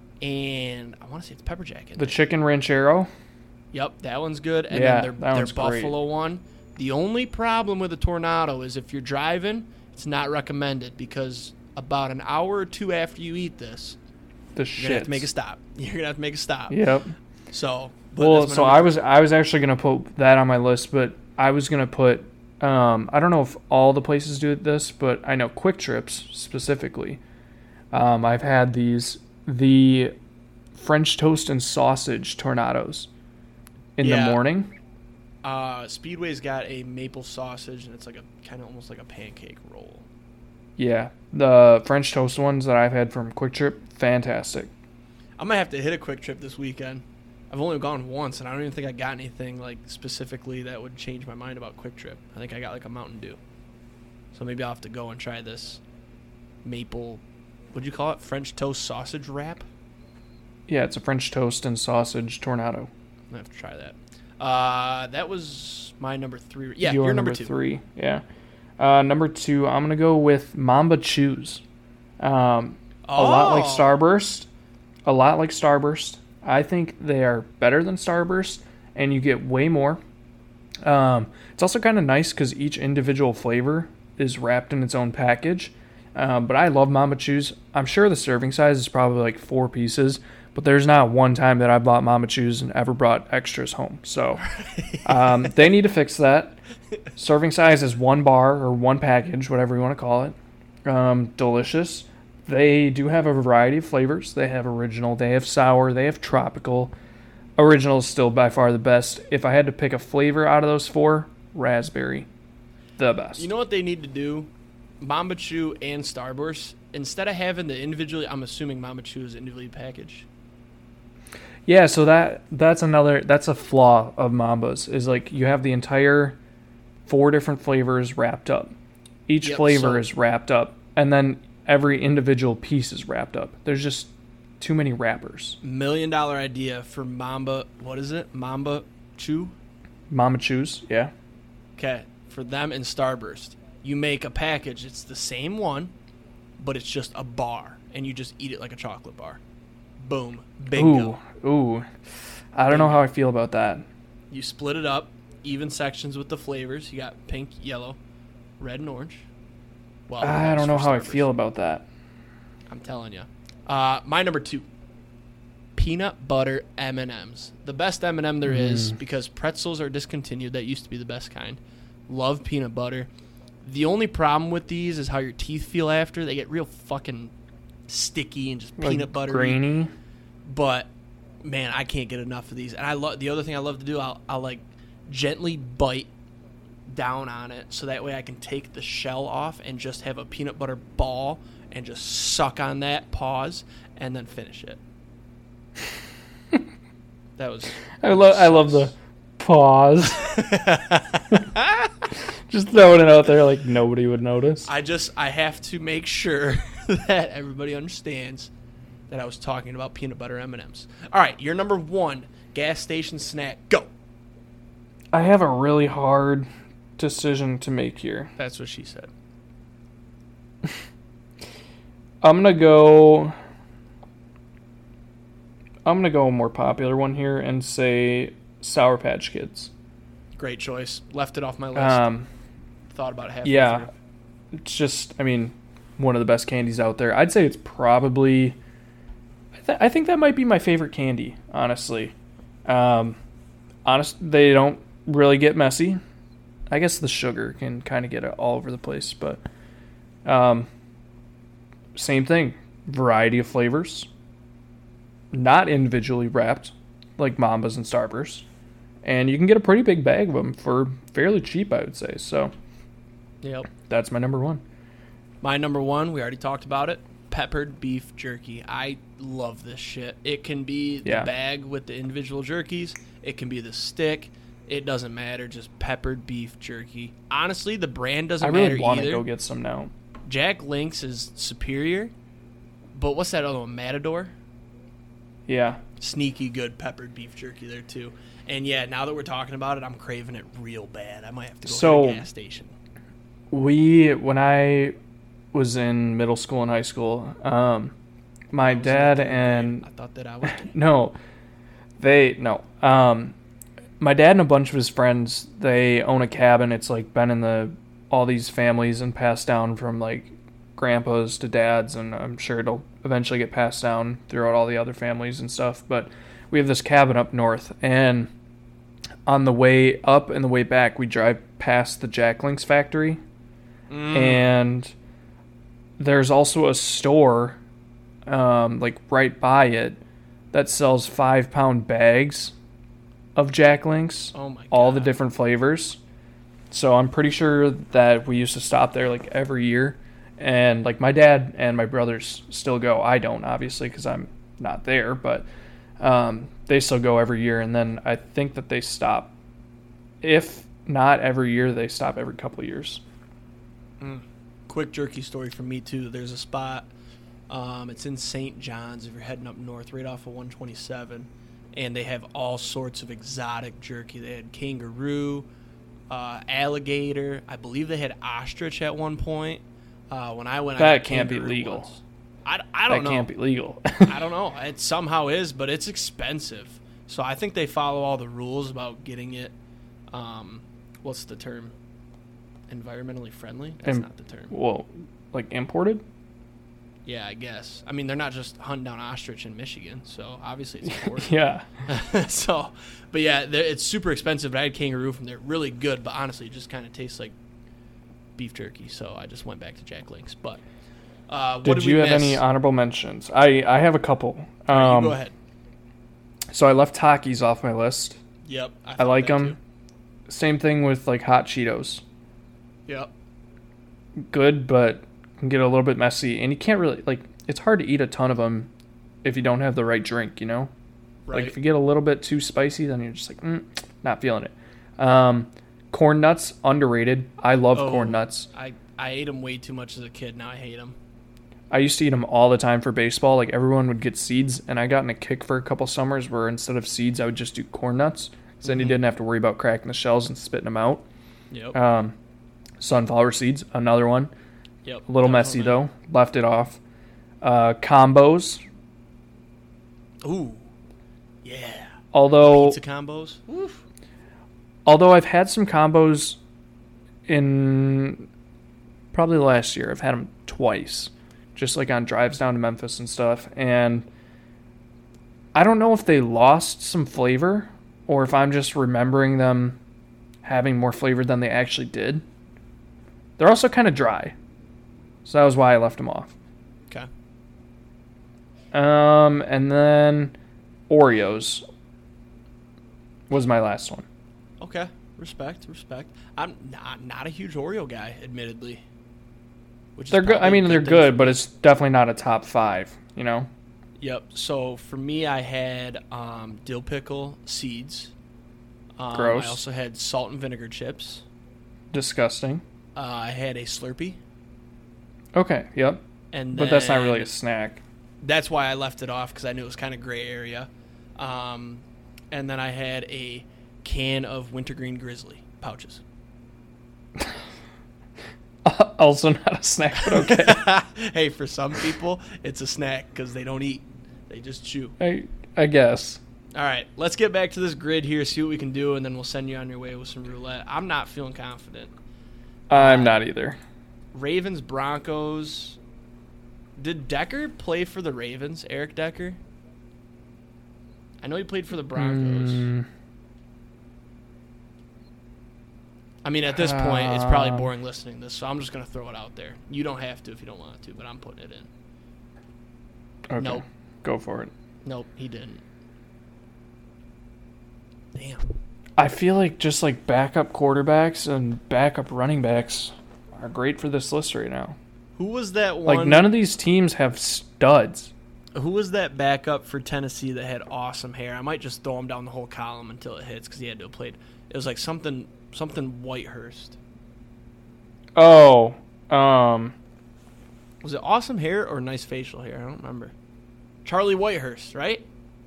and I want to say it's pepper jack in The there. chicken ranchero. Yep, that one's good. And Yeah, then their, that their one's great. buffalo one. The only problem with a tornado is if you're driving, it's not recommended because about an hour or two after you eat this, The you're gonna have to shits. make a stop. You're gonna have to make a stop. Yep. So, but Well, that's my so number I three. was I was actually gonna put that on my list, but I was gonna put um, I don't know if all the places do this, but I know Quick Trips specifically. Um, I've had these the French toast and sausage tornadoes in Yeah. the morning. Uh, Speedway's got a maple sausage, and it's like a kind of almost like a pancake roll. Yeah, the French toast ones that I've had from Quick Trip, fantastic. I might have to hit a Quick Trip this weekend. I've only gone once, and I don't even think I got anything like specifically that would change my mind about Quick Trip. I think I got like a Mountain Dew. So maybe I'll have to go and try this maple, what'd you call it? French toast sausage wrap? Yeah, it's a French toast and sausage tornado. I have to try that. Uh, that was my number three. Yeah, Your you're number, number two. three. Yeah. Uh, number two, I'm gonna go with Mamba Chews. Um, a lot like Oh. Starburst. A lot like Starburst. I think they are better than Starburst, and you get way more. Um, it's also kind of nice because each individual flavor is wrapped in its own package. Um, but I love Mamba Chews. I'm sure the serving size is probably like four pieces, but there's not one time that I bought Mamba Chews and ever brought extras home. So um, they need to fix that. Serving size is one bar or one package, whatever you want to call it. Um, delicious. They do have a variety of flavors. They have original, they have sour, they have tropical. Original is still by far the best. If I had to pick a flavor out of those four, raspberry. The best. You know what they need to do? Mamba Chew and Starburst, instead of having the individually, I'm assuming Mamba Chew is individually packaged. Yeah, so that that's another that's a flaw of Mambas is like you have the entire four different flavors wrapped up. Each Yep, flavor so- is wrapped up, and then every individual piece is wrapped up. There's just too many wrappers. Million dollar idea for Mamba. What is it? Mamba Chew. Mama Chews, yeah. Okay, for them and Starburst, you make a package. It's the same one, but it's just a bar, and you just eat it like a chocolate bar. Boom, bingo. Ooh, ooh. I don't know how I feel about that. You split it up, even sections with the flavors. You got pink, yellow, red, and orange. Well, I don't know how I Starburst. feel about that. I'm telling you. Uh, my number two, peanut butter M and M's. The best M and M there is Mm. because pretzels are discontinued. That used to be the best kind. Love peanut butter. The only problem with these is how your teeth feel after. They get real fucking sticky and just Like peanut butter grainy. But man, I can't get enough of these. And I love the other thing I love to do. I'll, I'll like gently bite down on it so that way I can take the shell off and just have a peanut butter ball and just suck on that, pause, and then finish it. That was. I love I love the pause. Just throwing it out there like nobody would notice. I just I have to make sure that everybody understands that I was talking about peanut butter M and M's. All right, your number one gas station snack. Go. I have a really hard decision to make here. That's what she said. I'm gonna go. I'm gonna go a more popular one here and say Sour Patch Kids. Great choice. Left it off my list. Um, Thought about it halfway yeah, through. it's just, I mean, one of the best candies out there. I'd say it's probably. I, th- I think that might be my favorite candy, honestly. Um, honest, they don't really get messy. I guess the sugar can kind of get it all over the place, but um, same thing. Variety of flavors. Not individually wrapped like Mambas and Starburst. And you can get a pretty big bag of them for fairly cheap, I would say. So Yep. that's my number one. My number one, we already talked about it. Peppered beef jerky. I love this shit. It can be the Yeah. bag with the individual jerkies. It can be the stick. It doesn't matter. Just peppered beef jerky. Honestly, the brand doesn't I really matter want to either. go get some now. Jack Link's is superior. But what's that other one? Matador? Yeah. Sneaky good peppered beef jerky there too. And yeah, now that we're talking about it, I'm craving it real bad. I might have to go So- to a gas station. We, when I was in middle school and high school, um, my I was in dad third grade. and I thought that I was. no, they no. Um, my dad and a bunch of his friends, they own a cabin. It's like been in the all these families and passed down from like grandpas to dads, and I'm sure it'll eventually get passed down throughout all the other families and stuff. But we have this cabin up north, and on the way up and the way back, we drive past the Jack Link's factory, Mm. and there's also a store, um, like right by it, that sells five pound bags of Jack Links, Oh my god. all the different flavors. So I'm pretty sure that we used to stop there like every year, and like my dad and my brothers still go. I don't, obviously, because I'm not there, but um, they still go every year. And then I think that they stop, if not every year, they stop every couple of years. Mm. Quick jerky story from me too. There's a spot. Um, it's in Saint John's if you're heading up north, right off of one twenty-seven, and they have all sorts of exotic jerky. They had kangaroo, uh, alligator. I believe they had ostrich at one point. Uh, when I went, I That got can't be kangaroo legal. once. I, I don't That know. can't be legal. I don't know. It somehow is, but it's expensive. So I think they follow all the rules about getting it. Um, what's the term? Environmentally friendly? That's Em- not the term. Well, like imported? Yeah, I guess. I mean, they're not just hunting down ostrich in Michigan, so obviously it's important. Yeah. so, but yeah, they're- it's super expensive. But I had kangaroo from there, really good. But honestly, it just kind of tastes like beef jerky. So I just went back to Jack Link's. But uh, what Did did you we have miss? any honorable mentions? I, I have a couple. All right, Um, you go ahead. So I left Takis off my list. Yep, I thought like that them. too. same thing with like hot Cheetos. Yep. Good, but can get a little bit messy, and you can't really like. It's hard to eat a ton of them if you don't have the right drink, you know. Right. Like if you get a little bit too spicy, then you're just like, mm, not feeling it. Um, corn nuts, underrated. I love Oh. corn nuts. I, I ate them way too much as a kid. Now I hate them. I used to eat them all the time for baseball. Like everyone would get seeds, and I got in a kick for a couple summers where instead of seeds, I would just do corn nuts. So then you Mhm. didn't have to worry about cracking the shells and spitting them out. Yep. Um, sunflower seeds, another one. Yep. A little messy definitely. though. Left it off. Uh, combos. Ooh. Yeah. Although, Pizza combos. Oof. although I've had some combos in probably last year. I've had them twice, just like on drives down to Memphis and stuff. And I don't know if they lost some flavor or if I'm just remembering them having more flavor than they actually did. They're also kind of dry, so that was why I left them off. Okay. Um, and then Oreos was my last one. Okay. Respect. Respect. I'm not not a huge Oreo guy, admittedly. Which is They're good. I probably a mean, they're thing good, for but me. it's definitely not a top five. You know. Yep. So for me, I had um, dill pickle seeds. Um, Gross. I also had salt and vinegar chips. Disgusting. Uh, I had a Slurpee, Okay. Yep. and But that's not really then- a snack. That's why I left it off because I knew it was kind of gray area. Um, and then I had a can of wintergreen grizzly pouches. Also not a snack, but okay. Hey, for some people, it's a snack because they don't eat; they just chew. I I guess. All right, let's get back to this grid here, see what we can do, and then we'll send you on your way with some roulette. I'm not feeling confident. I'm not either. Ravens, Broncos. Did Decker play for the Ravens? Eric Decker? I know he played for the Broncos. Mm, I mean, at this point, it's probably Um, boring listening to this, so I'm just going to throw it out there. You don't have to if you don't want to, but I'm putting it in. okay. Nope. Go for it. Nope, he didn't. Damn. I feel like just like backup quarterbacks and backup running backs are great for this list right now. Who was that one? Like none of these teams have studs. Who was that backup for Tennessee that had awesome hair? I might just throw him down the whole column until it hits because he had to have played. It was like something something Whitehurst. Oh, um, Was it awesome hair or nice facial hair? I don't remember. Charlie Whitehurst, right?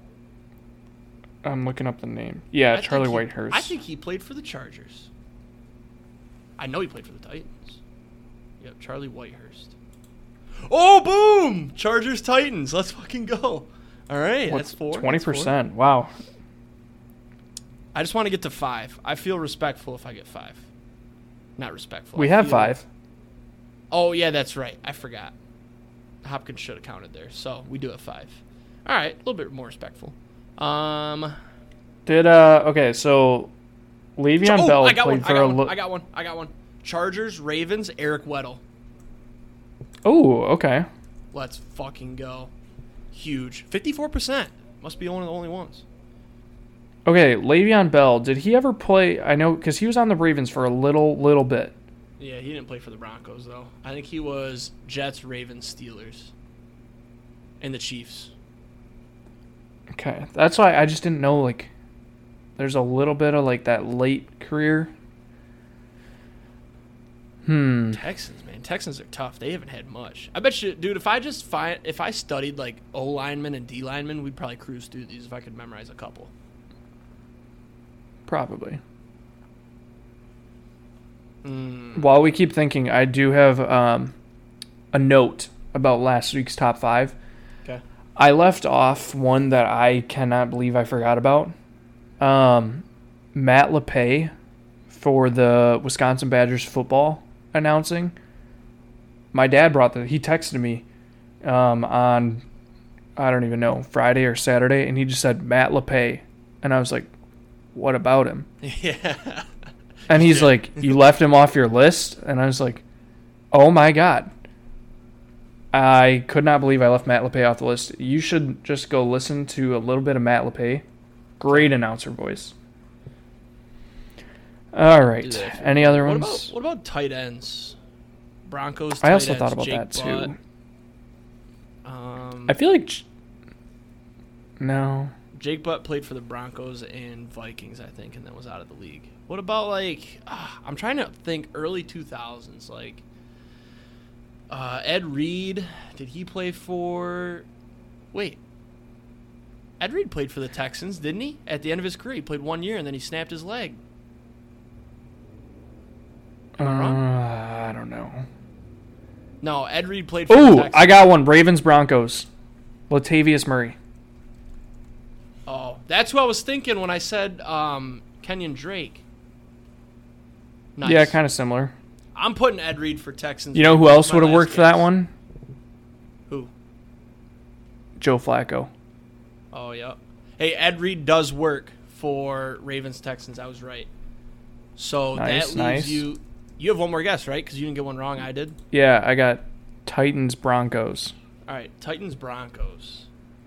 I'm looking up the name. Yeah, I Charlie think he- Whitehurst. I think he played for the Chargers. I know he played for the Titans. Yep, Charlie Whitehurst. Oh, boom! Chargers Titans. Let's fucking go. All right, that's four. Twenty That's four. percent. Wow. I just want to get to five. I feel respectful if I get five. Not respectful. We I have feel- five. Oh, yeah, that's right. I forgot. Hopkins should have counted there. So we do have five. All right, a little bit more respectful. Um, Did uh? Okay, so Le'Veon oh, Bell I got played one. for I a. got one. Li- I got one. I got one. Chargers, Ravens, Eric Weddle. oh, okay. Let's fucking go. Huge. fifty-four percent. Must be one of the only ones. Okay, Le'Veon Bell. Did he ever play? I know because he was on the Ravens for a little, little bit. Yeah, he didn't play for the Broncos, though. I think he was Jets, Ravens, Steelers, and the Chiefs. Okay, that's why I just didn't know. Like, there's a little bit of like that late career. Hmm. Texans, man. Texans are tough. They haven't had much. I bet you, dude, if I just find, if I studied like O linemen and D linemen, we'd probably cruise through these if I could memorize a couple. Probably. Mm. While we keep thinking, I do have um, a note about last week's top five. Okay. I left off one that I cannot believe I forgot about. Um, Matt LePay for the Wisconsin Badgers football announcing. My dad brought the. He texted me um, on, I don't even know, Friday or Saturday, and he just said Matt LePay, and I was like, "What about him?" Yeah. And he's Yeah. like, "You left him off your list?" And I was like, "Oh my god." I could not believe I left Matt LePay off the list. You should just go listen to a little bit of Matt LePay. Great announcer voice. All right. Do that. Any other What ones? about what about tight ends? Broncos. I tight also ends, thought about Jake that Butt. too. Um, I feel like J- no. Jake Butt played for the Broncos and Vikings, I think, and then was out of the league. What about like uh, I'm trying to think early two thousands, like uh, Ed Reed. Did he play for? Wait, Ed Reed played for the Texans, didn't he? At the end of his career, he played one year and then he snapped his leg. Am I Uh, wrong? I don't know. No, Ed Reed played for the Ooh, Texans. I got one. Ravens Broncos. Latavius Murray. Oh, that's who I was thinking when I said um, Kenyon Drake. Nice. Yeah, kind of similar. I'm putting Ed Reed for Texans. You know who That's else my would have last worked for that guess. one? Who? Joe Flacco. Oh, yeah. Hey, Ed Reed does work for Ravens Texans. I was right. So Nice, that leaves nice. you. You have one more guess, right? Because you didn't get one wrong. I did. Yeah, I got Titans Broncos. All right, Titans Broncos.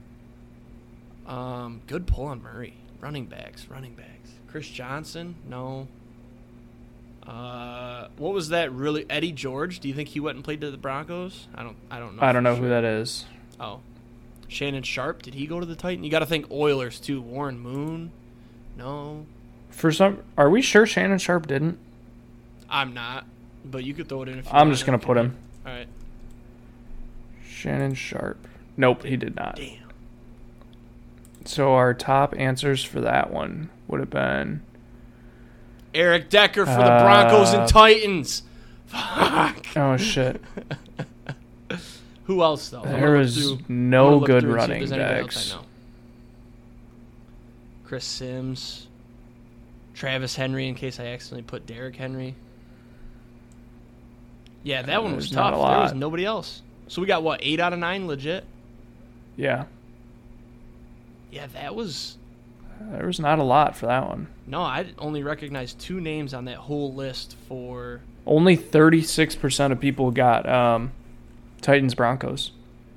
Um, good pull on Murray. Running backs, running backs. Chris Johnson, no. Uh, what was that? Really, Eddie George? Do you think he went and played to the Broncos? I don't. I don't know. I don't for know sure. who that is. Oh, Shannon Sharp. Did he go to the Titans? You got to think Oilers too. Warren Moon. No, For some, are we sure Shannon Sharp didn't? I'm not. But you could throw it in if you I'm want. just gonna put him. All right. Shannon Sharp. Nope, he did not. Damn. So our top answers for that one would have been Eric Decker for the Broncos Uh, and Titans. Fuck. oh shit. Who else though? I'm There gonna look was through- I'm no gonna look good through and see if running there's anybody else backs. I know. Chris Sims, Travis Henry, in case I accidentally put Derrick Henry. Yeah, that Uh, one was there's not tough. a There was lot. nobody else. So we got what, eight out of nine legit? Yeah, Yeah, that was. there was not a lot for that one. No, I only recognized two names on that whole list for. Only thirty-six percent of people got um, Titans Broncos.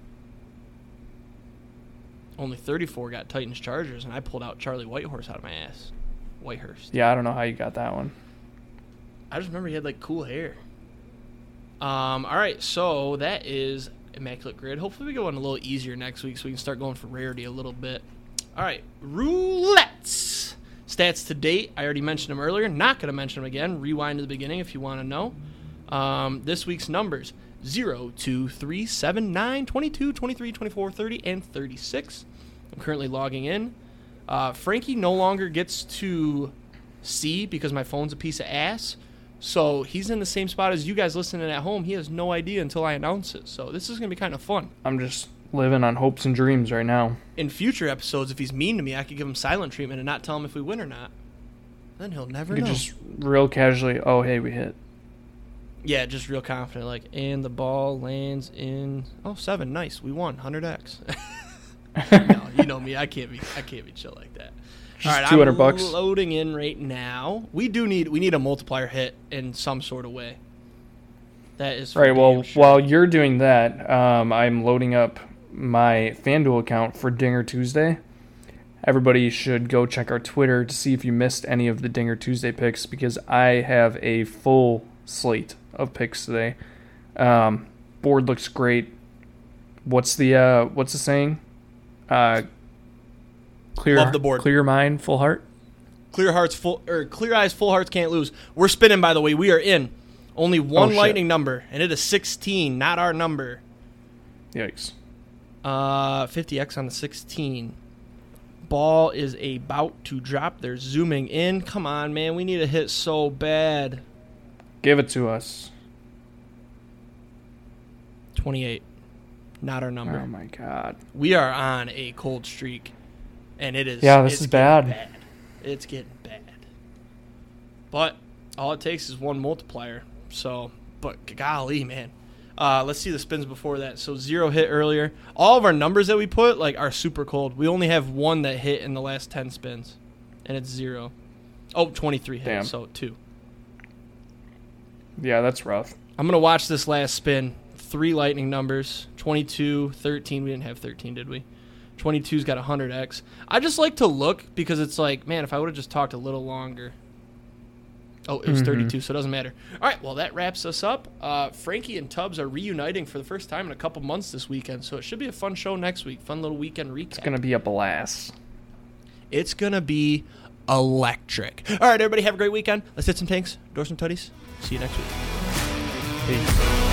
Only thirty-four got Titans Chargers, and I pulled out Charlie Whitehorse out of my ass. Whitehurst. Yeah, I don't know how you got that one. I just remember he had like cool hair. Um. All right, so that is Immaculate Grid. Hopefully we go on a little easier next week, so we can start going for rarity a little bit. All right, roulettes. Stats to date. I already mentioned them earlier. Not going to mention them again. Rewind to the beginning if you want to know. Um, this week's numbers: zero, two, three, seven, nine, twenty-two, twenty-three, twenty-four, thirty, and thirty-six. I'm currently logging in. Uh, Frankie no longer gets to see because my phone's a piece of ass. So he's in the same spot as you guys listening at home. He has no idea until I announce it. So this is going to be kind of fun. I'm just living on hopes and dreams right now. In future episodes, if he's mean to me, I could give him silent treatment and not tell him if we win or not. Then he'll never You know. just real casually, oh, hey, we hit. Yeah, just real confident. Like, and the ball lands in oh seven. Nice, we won one hundred x. No, you know me. I can't be. I can't be chill like that. Just All right, two hundred I'm bucks. loading in right now. We do need. We need a multiplier hit in some sort of way. That is for Right, well, damn sure. while you're doing that, um, I'm loading up my FanDuel account for Dinger Tuesday. Everybody should go check our Twitter to see if you missed any of the Dinger Tuesday picks, because I have a full slate of picks today. Um, board looks great. What's the uh, what's the saying? Uh, clear, Love the board. Clear mind, full heart. Clear hearts, full or clear eyes, full hearts can't lose. We're spinning, by the way. We are in only one Oh, shit. lightning number, and it is sixteen, not our number. Yikes. Uh, fifty x on the sixteen. Ball is about to drop. They're zooming in. Come on, man. We need a hit so bad. Give it to us. twenty-eight. Not our number. Oh my god. We are on a cold streak, and it is. Yeah, this it's is getting bad. It's getting bad. But all it takes is one multiplier. So, but golly, man. Uh, let's see the spins before that. So zero hit earlier. All of our numbers that we put like are super cold. We only have one that hit in the last ten spins, and it's zero. Oh, twenty-three hit. Damn. So two. Yeah, that's rough. I'm gonna watch this last spin. Three lightning numbers. twenty-two, thirteen. We didn't have thirteen, did we? twenty-two's got one hundred x. I just like to look because it's like, man, if I would have just talked a little longer. Oh, it was Mhm. thirty-two, so it doesn't matter. All right, well, that wraps us up. Uh, Frankie and Tubbs are reuniting for the first time in a couple months this weekend, so it should be a fun show next week. Fun little weekend recap. It's going to be a blast. It's going to be electric. All right, everybody, have a great weekend. Let's hit some tanks, door some tutties. See you next week. Peace.